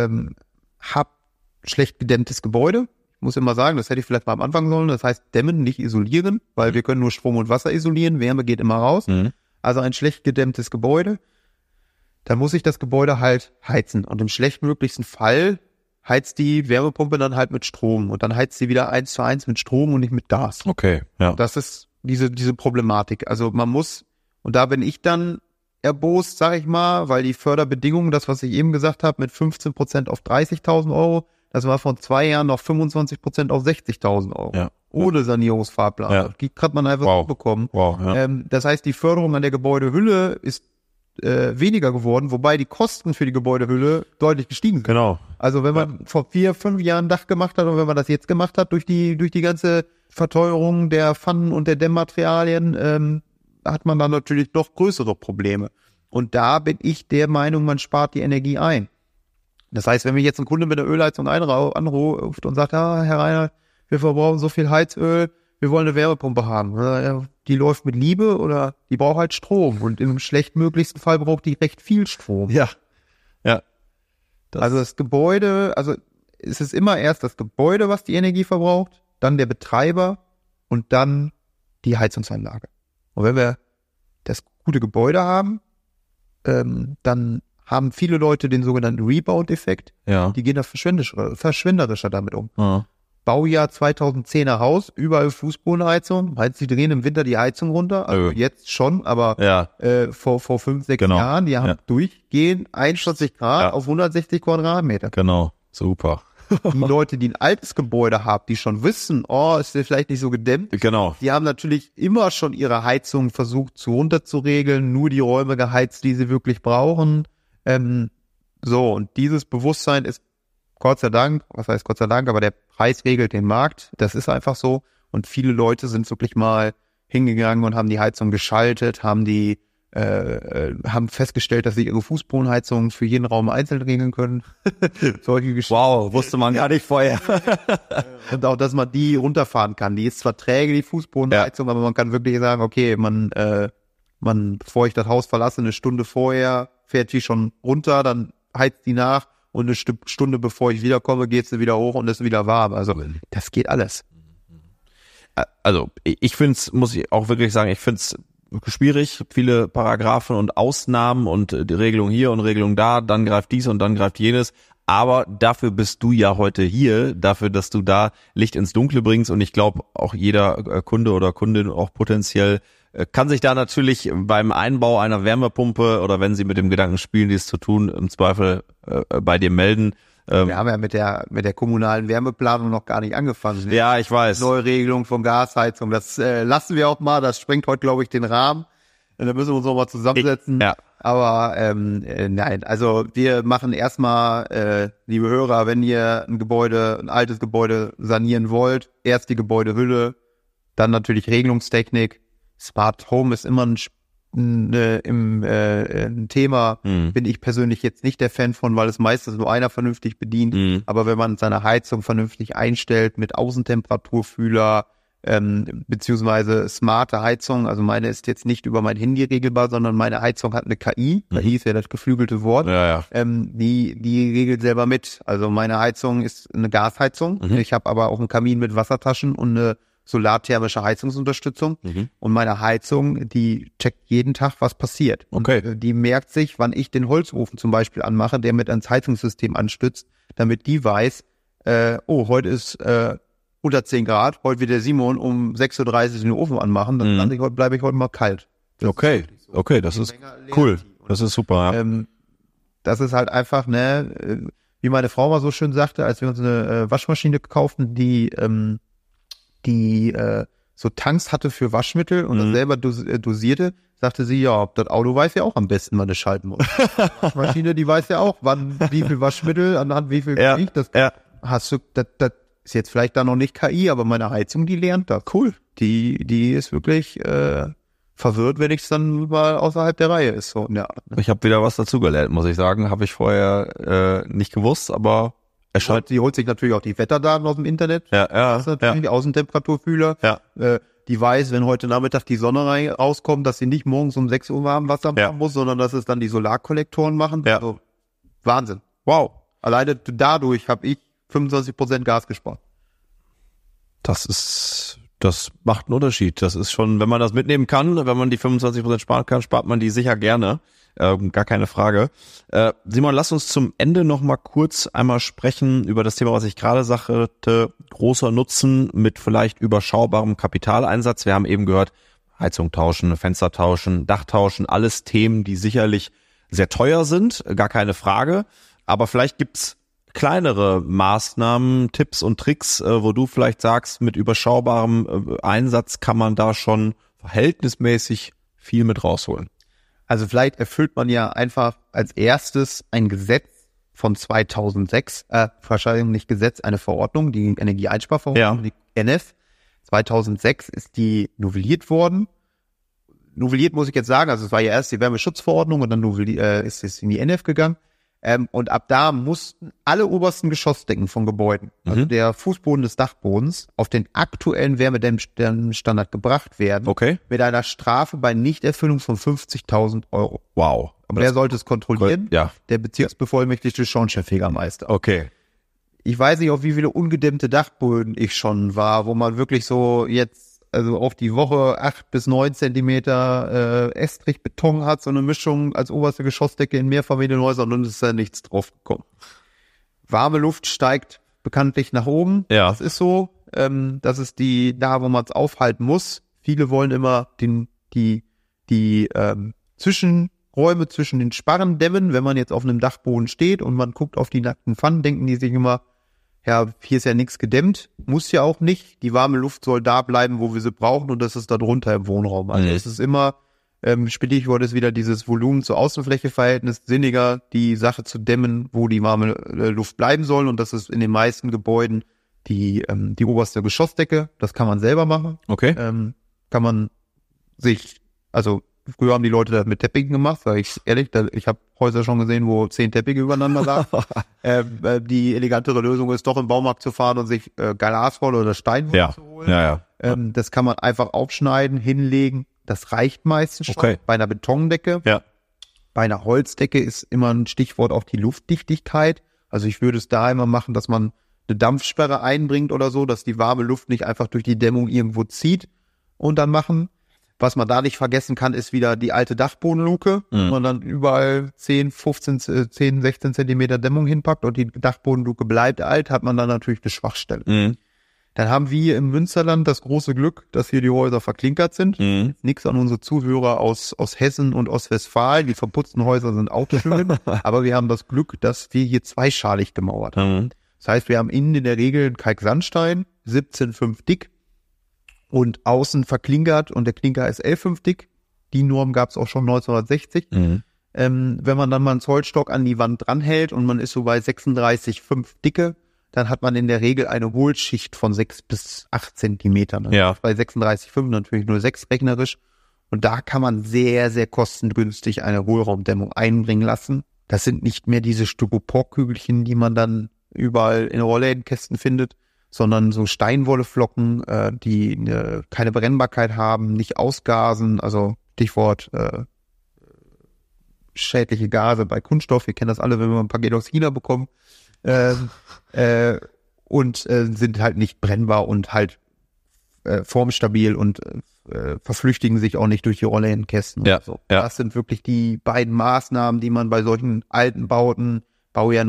schlecht gedämmtes Gebäude, muss immer sagen, das hätte ich vielleicht mal am Anfang sollen, das heißt dämmen, nicht isolieren, weil wir können nur Strom und Wasser isolieren, Wärme geht immer raus. also ein schlecht gedämmtes Gebäude, dann muss ich das Gebäude halt heizen. Und im schlechtmöglichsten Fall heizt die Wärmepumpe dann halt mit Strom. Und dann heizt sie wieder 1:1 mit Strom und nicht mit Gas. Okay, ja. Das ist diese Problematik. Also man muss, und da bin ich dann erbost, sag ich mal, weil die Förderbedingungen, das, was ich eben gesagt habe, mit 15% auf 30.000 Euro, das war vor 2 Jahren noch 25% auf 60.000 Euro. Ja. Ohne Sanierungsfahrplan. Ja. Die hat man einfach bekommen. Wow, ja. Das heißt, die Förderung an der Gebäudehülle ist weniger geworden, wobei die Kosten für die Gebäudehülle deutlich gestiegen sind. Genau. Also wenn man vor 4-5 Jahren ein Dach gemacht hat und wenn man das jetzt gemacht hat durch die ganze Verteuerung der Pfannen und der Dämmmaterialien, hat man dann natürlich noch größere Probleme. Und da bin ich der Meinung, man spart die Energie ein. Das heißt, wenn mich jetzt ein Kunde mit der Ölheizung anruft und sagt, Herr Reiner, wir verbrauchen so viel Heizöl, wir wollen eine Wärmepumpe haben. Die läuft mit Liebe oder die braucht halt Strom. Und im schlechtmöglichsten Fall braucht die recht viel Strom. Ja. Ja. Also das Gebäude, also es ist immer erst das Gebäude, was die Energie verbraucht, dann der Betreiber und dann die Heizungsanlage. Und wenn wir das gute Gebäude haben, dann haben viele Leute den sogenannten Rebound-Effekt. Ja. Die gehen da verschwenderischer damit um. Ja. Baujahr 2010er Haus, überall Fußbodenheizung. Heißt, sie drehen im Winter die Heizung runter. Also jetzt schon, aber vor 5-6 Jahren, die haben durchgehend 21 Grad auf 160 Quadratmeter. Genau, super. Die Leute, die ein altes Gebäude haben, die schon wissen, ist der vielleicht nicht so gedämmt. Genau. Die haben natürlich immer schon ihre Heizung versucht runterzuregeln, nur die Räume geheizt, die sie wirklich brauchen. Und dieses Bewusstsein ist Gott sei Dank, was heißt Gott sei Dank, aber der Preis regelt den Markt. Das ist einfach so. Und viele Leute sind wirklich mal hingegangen und haben die Heizung geschaltet, haben festgestellt, dass sie ihre Fußbodenheizung für jeden Raum einzeln regeln können. Solche Geschichten. Wow, wusste man gar nicht vorher. Und auch, dass man die runterfahren kann. Die ist zwar träge, die Fußbodenheizung, aber man kann wirklich sagen, okay, bevor ich das Haus verlasse, eine Stunde vorher fährt die schon runter, dann heizt die nach. Und eine Stunde bevor ich wiederkomme, geht sie wieder hoch und ist wieder warm. Also das geht alles. Also ich finde es, muss ich auch wirklich sagen, ich finde es schwierig, viele Paragraphen und Ausnahmen und die Regelung hier und Regelung da, dann greift dies und dann greift jenes. Aber dafür bist du ja heute hier, dafür, dass du da Licht ins Dunkle bringst. Und ich glaube, auch jeder Kunde oder Kundin auch potenziell kann sich da natürlich beim Einbau einer Wärmepumpe oder wenn sie mit dem Gedanken spielen, dies zu tun, im Zweifel bei dir melden. Wir haben ja mit der kommunalen Wärmeplanung noch gar nicht angefangen. Ne? Ja, ich weiß. Neuregelung von Gasheizung, das lassen wir auch mal, das sprengt heute, glaube ich, den Rahmen. Da müssen wir uns noch mal zusammensetzen. Ja. Aber nein, also wir machen erstmal, liebe Hörer, wenn ihr ein altes Gebäude sanieren wollt, erst die Gebäudehülle, dann natürlich Regelungstechnik. Smart Home ist immer ein Thema, bin ich persönlich jetzt nicht der Fan von, weil es meistens nur einer vernünftig bedient. Aber wenn man seine Heizung vernünftig einstellt mit Außentemperaturfühler, beziehungsweise smarte Heizung, also meine ist jetzt nicht über mein Handy regelbar, sondern meine Heizung hat eine KI. KI ist ja das geflügelte Wort. Ja. Die regelt selber mit. Also meine Heizung ist eine Gasheizung. Ich habe aber auch einen Kamin mit Wassertaschen und eine solarthermische Heizungsunterstützung. Und meine Heizung, die checkt jeden Tag, was passiert. Okay. Und die merkt sich, wann ich den Holzofen zum Beispiel anmache, der mit ans Heizungssystem anstützt, damit die weiß, heute ist unter 10 Grad, heute wird der Simon um 6:30 Uhr den Ofen anmachen, dann bleibe ich heute mal kalt. Okay, das ist cool. Das ist super, ja. Das ist halt einfach, wie meine Frau mal so schön sagte, als wir uns eine Waschmaschine kauften, die so Tanks hatte für Waschmittel und das selber dosierte, sagte sie, ja, das Auto weiß ja auch am besten, wann es schalten muss. Die Waschmaschine, die weiß ja auch, wie viel Waschmittel, anhand wie viel Gewicht. Das ist jetzt vielleicht da noch nicht KI, aber meine Heizung, die lernt das. Cool. Die ist wirklich verwirrt, wenn es dann mal außerhalb der Reihe ist. So in der Art, ne? Ich habe wieder was dazugelernt, muss ich sagen. Habe ich vorher nicht gewusst, aber es scheint. Sie holt sich natürlich auch die Wetterdaten aus dem Internet. Ja. Das ist natürlich die Außentemperaturfühler. Ja. Die weiß, wenn heute Nachmittag die Sonne rauskommt, dass sie nicht morgens um 6 Uhr warm Wasser machen muss, sondern dass es dann die Solarkollektoren machen. Ja. Also, Wahnsinn. Wow. Alleine dadurch habe ich 25% Gas gespart. Das ist Das macht einen Unterschied. Das ist schon, wenn man das mitnehmen kann, wenn man die 25% sparen kann, spart man die sicher gerne. Gar keine Frage. Simon, lass uns zum Ende noch mal kurz einmal sprechen über das Thema, was ich gerade sagte, großer Nutzen mit vielleicht überschaubarem Kapitaleinsatz. Wir haben eben gehört, Heizung tauschen, Fenster tauschen, Dach tauschen, alles Themen, die sicherlich sehr teuer sind, gar keine Frage. Aber vielleicht gibt's kleinere Maßnahmen, Tipps und Tricks, wo du vielleicht sagst, mit überschaubarem Einsatz kann man da schon verhältnismäßig viel mit rausholen. Also vielleicht erfüllt man ja einfach als erstes ein Gesetz von 2006, wahrscheinlich nicht Gesetz, eine Verordnung, die Energieeinsparverordnung, die NF. 2006 ist die novelliert worden. Novelliert muss ich jetzt sagen, also es war ja erst die Wärmeschutzverordnung und dann ist es in die NF gegangen. Und ab da mussten alle obersten Geschossdecken von Gebäuden, also der Fußboden des Dachbodens, auf den aktuellen Wärmedämmstandard gebracht werden. Okay. Mit einer Strafe bei Nichterfüllung von 50.000 Euro. Wow. Aber wer sollte es kontrollieren? Ja. Der bezirksbevollmächtigte Schornsteinfegermeister. Okay. Ich weiß nicht, auf wie viele ungedämmte Dachböden ich schon war, wo man wirklich so jetzt, also auf die Woche 8 bis 9 Zentimeter Estrichbeton hat, so eine Mischung als oberste Geschossdecke in Mehrfamilienhäusern und es ist da nichts drauf gekommen. Warme Luft steigt bekanntlich nach oben. Ja. Das ist so. Das ist da, wo man es aufhalten muss. Viele wollen immer die Zwischenräume zwischen den Sparren dämmen. Wenn man jetzt auf einem Dachboden steht und man guckt auf die nackten Pfannen, denken die sich immer, ja, hier ist ja nichts gedämmt, muss ja auch nicht. Die warme Luft soll da bleiben, wo wir sie brauchen und das ist da drunter im Wohnraum. Also es ist immer, Stichwort ist wieder dieses Volumen zur Außenfläche-Verhältnis, sinniger die Sache zu dämmen, wo die warme Luft bleiben soll und das ist in den meisten Gebäuden die oberste Geschossdecke. Das kann man selber machen. Okay. Kann man also früher haben die Leute das mit Teppichen gemacht, sage ich ehrlich. Ich habe Häuser schon gesehen, wo 10 Teppiche übereinander lagen. Die elegantere Lösung ist doch im Baumarkt zu fahren und sich Glaswolle oder Steinwolle zu holen. Ja. Das kann man einfach aufschneiden, hinlegen. Das reicht meistens schon. Okay. Bei einer Betondecke. Ja. Bei einer Holzdecke ist immer ein Stichwort auch die Luftdichtigkeit. Also ich würde es da immer machen, dass man eine Dampfsperre einbringt oder so, dass die warme Luft nicht einfach durch die Dämmung irgendwo zieht und dann machen. Was man da nicht vergessen kann, ist wieder die alte Dachbodenluke, wo man dann überall 10, 16 Zentimeter Dämmung hinpackt und die Dachbodenluke bleibt alt, hat man dann natürlich eine Schwachstelle. Dann haben wir im Münsterland das große Glück, dass hier die Häuser verklinkert sind. Nix an unsere Zuhörer aus Hessen und Ostwestfalen. Die verputzten Häuser sind auch schön, aber wir haben das Glück, dass wir hier zweischalig gemauert haben. Das heißt, wir haben innen in der Regel einen Kalksandstein, 17,5 dick, und außen verklinkert und der Klinker ist 11,5 dick. Die Norm gab es auch schon 1960. Wenn man dann mal einen Zollstock an die Wand dranhält und man ist so bei 36,5 Dicke, dann hat man in der Regel eine Hohlschicht von 6 bis 8 Zentimetern. Ja. Bei 36,5 natürlich nur 6 rechnerisch. Und da kann man sehr, sehr kostengünstig eine Hohlraumdämmung einbringen lassen. Das sind nicht mehr diese Styroporkügelchen, die man dann überall in Rolllädenkästen findet, sondern so Steinwolleflocken, die keine Brennbarkeit haben, nicht ausgasen, also Stichwort schädliche Gase bei Kunststoff, wir kennen das alle, wenn wir ein Paket aus China bekommen, und sind halt nicht brennbar und halt formstabil und verflüchtigen sich auch nicht durch die Rolllädenkästen. Ja, so. ja. Das sind wirklich die beiden Maßnahmen, die man bei solchen alten Bauten, Baujahr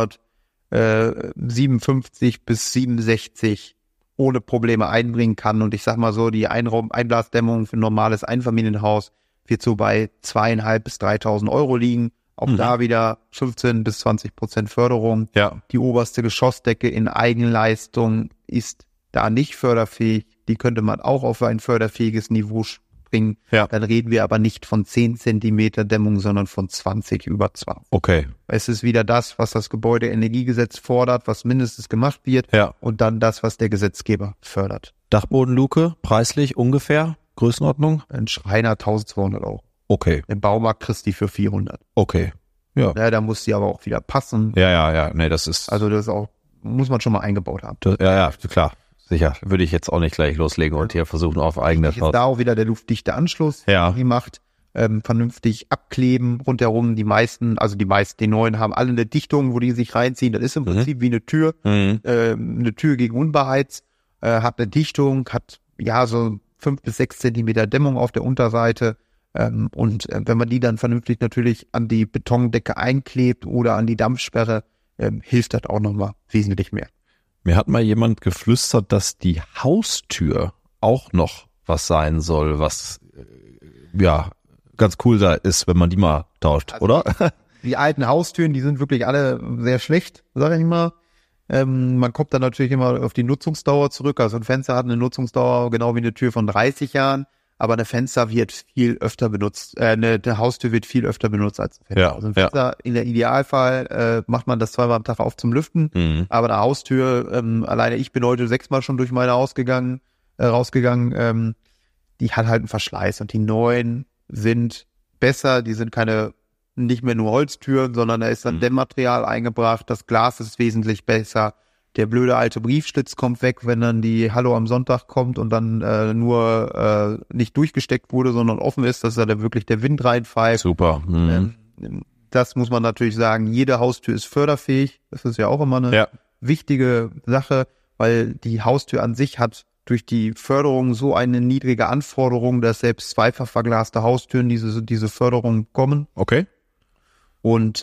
1957 bis 67 ohne Probleme einbringen kann. Und ich sag mal so, die Einblasdämmung für ein normales Einfamilienhaus wird so bei 2.500 bis 3.000 Euro liegen. Auch da wieder 15 bis 20% Förderung. Ja. Die oberste Geschossdecke in Eigenleistung ist da nicht förderfähig. Die könnte man auch auf ein förderfähiges Niveau bringen. Ja. Dann reden wir aber nicht von 10 Zentimeter Dämmung, sondern von 20 über 20. Okay. Es ist wieder das, was das Gebäudeenergiegesetz fordert, was mindestens gemacht wird, Ja. und dann das, was der Gesetzgeber fördert. Dachbodenluke, preislich ungefähr, Größenordnung? Ein Schreiner 1.200 Euro. Okay. Im Baumarkt kriegst du die für 400. Okay. Ja. Ja, da muss die aber auch wieder passen. Ja. Nee, das ist. Also das ist auch, muss man schon mal eingebaut haben. Ja, klar. Sicher. Würde ich jetzt auch nicht gleich loslegen und hier versuchen auf eigene Ist da auch wieder der luftdichte Anschluss gemacht. Vernünftig abkleben rundherum. Die meisten, die neuen haben alle eine Dichtung, wo die sich reinziehen. Das ist im Prinzip wie eine Tür. Eine Tür gegen unbeheizt, hat eine Dichtung, hat so 5 bis 6 Zentimeter Dämmung auf der Unterseite. Und wenn man die dann vernünftig natürlich an die Betondecke einklebt oder an die Dampfsperre, hilft das auch nochmal wesentlich mehr. Mir hat mal jemand geflüstert, dass die Haustür auch noch was sein soll, was ganz cool da ist, wenn man die mal tauscht, also, oder? Die alten Haustüren, die sind wirklich alle sehr schlecht, sag ich mal. Man kommt dann natürlich immer auf die Nutzungsdauer zurück. Also ein Fenster hat eine Nutzungsdauer genau wie eine Tür von 30 Jahren, aber eine Fenster wird viel öfter benutzt. Eine Haustür wird viel öfter benutzt als ein Fenster. Ja, also ein Fenster in der Idealfall macht man das 2-mal am Tag auf zum Lüften, aber eine Haustür, alleine ich bin heute 6-mal schon durch meine rausgegangen, die hat halt einen Verschleiß und die neuen sind besser, die sind nicht mehr nur Holztüren, sondern da ist dann Dämmmaterial eingebracht, das Glas ist wesentlich besser, der blöde alte Briefschlitz kommt weg, wenn dann die Hallo am Sonntag kommt und dann nur nicht durchgesteckt wurde, sondern offen ist, dass da wirklich der Wind reinpfeift. Super. Das muss man natürlich sagen, jede Haustür ist förderfähig, das ist ja auch immer eine wichtige Sache, weil die Haustür an sich hat durch die Förderung so eine niedrige Anforderung, dass selbst zweifach verglaste Haustüren diese Förderung bekommen. Okay. Und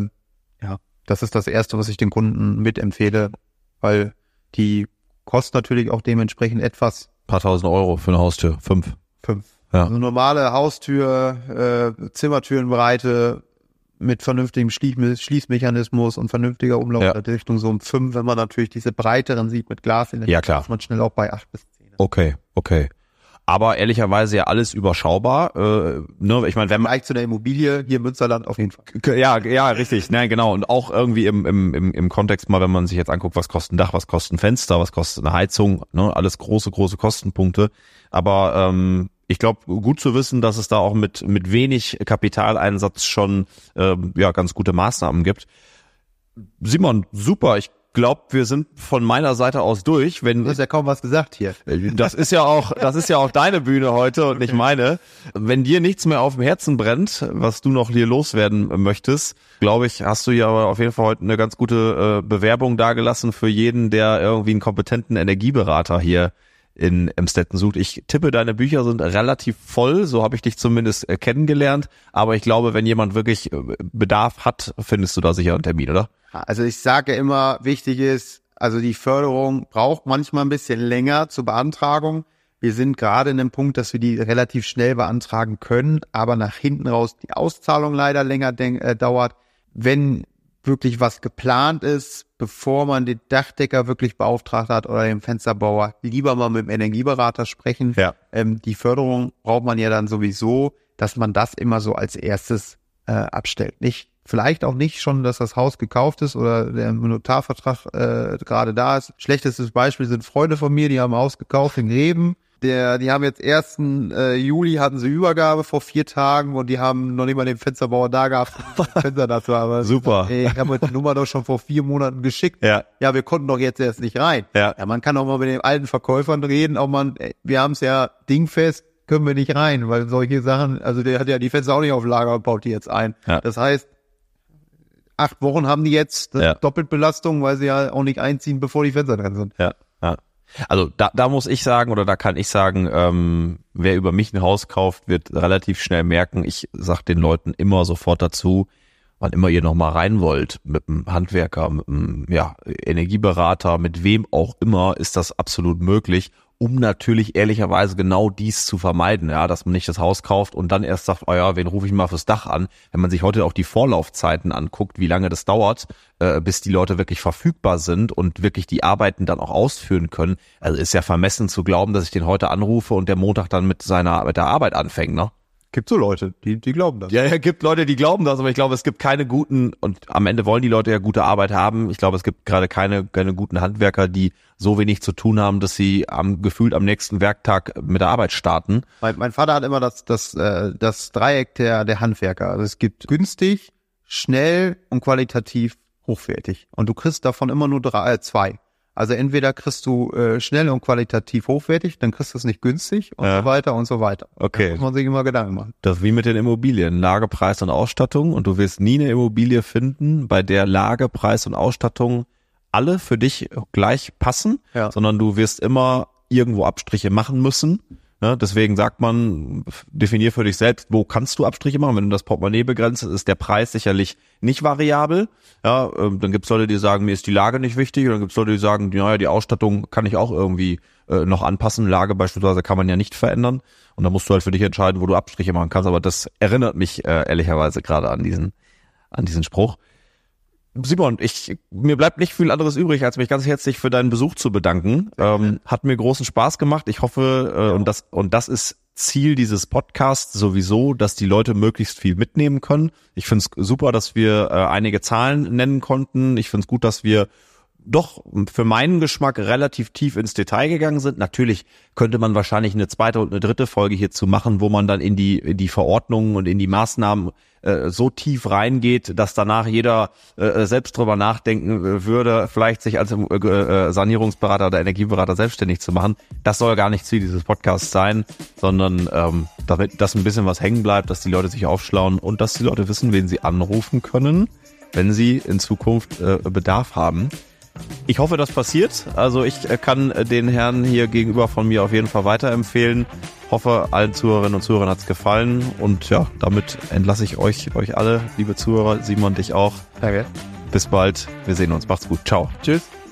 das ist das Erste, was ich den Kunden mitempfehle, weil die kostet natürlich auch dementsprechend etwas. Ein paar tausend Euro für eine Haustür. 5. Ja. Also normale Haustür, Zimmertürenbreite mit vernünftigem Schließmechanismus und vernünftiger Umlaufrichtung so um 5. Wenn man natürlich diese breiteren sieht mit Glas in der ja, klar. ist man schnell auch bei 8 bis 10. Okay. Aber ehrlicherweise ja alles überschaubar. Ich meine, wenn man zu der Immobilie hier im Münsterland auf jeden Fall. Ja, richtig. Nein, genau. Und auch irgendwie im Kontext mal, wenn man sich jetzt anguckt, was kostet ein Dach, was kostet ein Fenster, was kostet eine Heizung, ne, alles große Kostenpunkte. Aber ich glaube, gut zu wissen, dass es da auch mit wenig Kapitaleinsatz schon ganz gute Maßnahmen gibt. Simon, super. Ich glaube, wir sind von meiner Seite aus durch. Du hast ja kaum was gesagt hier. Das ist ja auch deine Bühne heute und nicht meine. Wenn dir nichts mehr auf dem Herzen brennt, was du noch hier loswerden möchtest, glaube ich, hast du ja auf jeden Fall heute eine ganz gute Bewerbung dagelassen für jeden, der irgendwie einen kompetenten Energieberater hier in Emstetten sucht. Ich tippe, deine Bücher sind relativ voll, so habe ich dich zumindest kennengelernt, aber ich glaube, wenn jemand wirklich Bedarf hat, findest du da sicher einen Termin, oder? Also ich sage immer, wichtig ist, also die Förderung braucht manchmal ein bisschen länger zur Beantragung. Wir sind gerade in dem Punkt, dass wir die relativ schnell beantragen können, aber nach hinten raus die Auszahlung leider länger dauert. Wenn wirklich was geplant ist, bevor man den Dachdecker wirklich beauftragt hat oder den Fensterbauer, lieber mal mit dem Energieberater sprechen. Ja. Die Förderung braucht man ja dann sowieso, dass man das immer so als erstes abstellt. Vielleicht auch nicht schon, dass das Haus gekauft ist oder der Notarvertrag gerade da ist. Schlechtestes Beispiel sind Freunde von mir, die haben ein Haus gekauft in Reben. Die haben jetzt 1. Juli hatten sie Übergabe vor 4 Tagen und die haben noch nicht mal den Fensterbauer da gehabt, Fenster dafür. Aber super. Ich habe die Nummer doch schon vor 4 Monaten geschickt. Ja, wir konnten doch jetzt erst nicht rein. Ja, man kann auch mal mit den alten Verkäufern reden, wir haben es ja dingfest, können wir nicht rein, weil solche Sachen, also der hat ja die Fenster auch nicht auf Lager und baut die jetzt ein. Ja. Das heißt, 8 Wochen haben die jetzt Doppelbelastung, weil sie ja auch nicht einziehen, bevor die Fenster drin sind. Ja. Also da muss ich sagen, oder da kann ich sagen, wer über mich ein Haus kauft, wird relativ schnell merken, ich sag den Leuten immer sofort dazu, wann immer ihr noch mal rein wollt, mit einem Handwerker, mit einem Energieberater, mit wem auch immer, ist das absolut möglich, um natürlich ehrlicherweise genau dies zu vermeiden, dass man nicht das Haus kauft und dann erst sagt, wen rufe ich mal fürs Dach an. Wenn man sich heute auch die Vorlaufzeiten anguckt, wie lange das dauert, bis die Leute wirklich verfügbar sind und wirklich die Arbeiten dann auch ausführen können. Also ist ja vermessen zu glauben, dass ich den heute anrufe und der Montag dann mit der Arbeit anfängt, ne? Gibt so Leute, die glauben das. Ja, gibt Leute, die glauben das, aber ich glaube, es gibt keine guten, und am Ende wollen die Leute ja gute Arbeit haben. Ich glaube, es gibt gerade keine guten Handwerker, die so wenig zu tun haben, dass sie gefühlt am nächsten Werktag mit der Arbeit starten. Mein Vater hat immer das Dreieck der Handwerker. Also es gibt günstig, schnell und qualitativ hochwertig. Und du kriegst davon immer nur 2. Also entweder kriegst du schnell und qualitativ hochwertig, dann kriegst du es nicht günstig und so weiter und so weiter. Okay. Da muss man sich immer Gedanken machen. Das ist wie mit den Immobilien, Lage, Preis und Ausstattung, und du wirst nie eine Immobilie finden, bei der Lage, Preis und Ausstattung alle für dich gleich passen, sondern du wirst immer irgendwo Abstriche machen müssen. Ja, deswegen sagt man, definier für dich selbst, wo kannst du Abstriche machen. Wenn du das Portemonnaie begrenzt, ist der Preis sicherlich nicht variabel. Ja, dann gibt's Leute, die sagen, mir ist die Lage nicht wichtig. Und dann gibt's Leute, die sagen, naja, die Ausstattung kann ich auch irgendwie noch anpassen. Lage beispielsweise kann man ja nicht verändern. Und da musst du halt für dich entscheiden, wo du Abstriche machen kannst. Aber das erinnert mich ehrlicherweise gerade an diesen Spruch. Simon, mir bleibt nicht viel anderes übrig, als mich ganz herzlich für deinen Besuch zu bedanken. Hat mir großen Spaß gemacht. Ich hoffe, und das ist Ziel dieses Podcasts sowieso, dass die Leute möglichst viel mitnehmen können. Ich finde es super, dass wir einige Zahlen nennen konnten. Ich finde es gut, dass wir doch für meinen Geschmack relativ tief ins Detail gegangen sind. Natürlich könnte man wahrscheinlich eine zweite und eine dritte Folge hierzu machen, wo man dann in die Verordnungen und in die Maßnahmen so tief reingeht, dass danach jeder selbst drüber nachdenken würde, vielleicht sich als Sanierungsberater oder Energieberater selbstständig zu machen. Das soll gar nicht Ziel dieses Podcasts sein, sondern damit, dass ein bisschen was hängen bleibt, dass die Leute sich aufschlauen und dass die Leute wissen, wen sie anrufen können, wenn sie in Zukunft Bedarf haben. Ich hoffe, das passiert. Also ich kann den Herrn hier gegenüber von mir auf jeden Fall weiterempfehlen. Hoffe, allen Zuhörerinnen und Zuhörern hat's gefallen. Und ja, damit entlasse ich euch alle, liebe Zuhörer. Simon, dich auch. Danke. Bis bald. Wir sehen uns. Macht's gut. Ciao. Tschüss.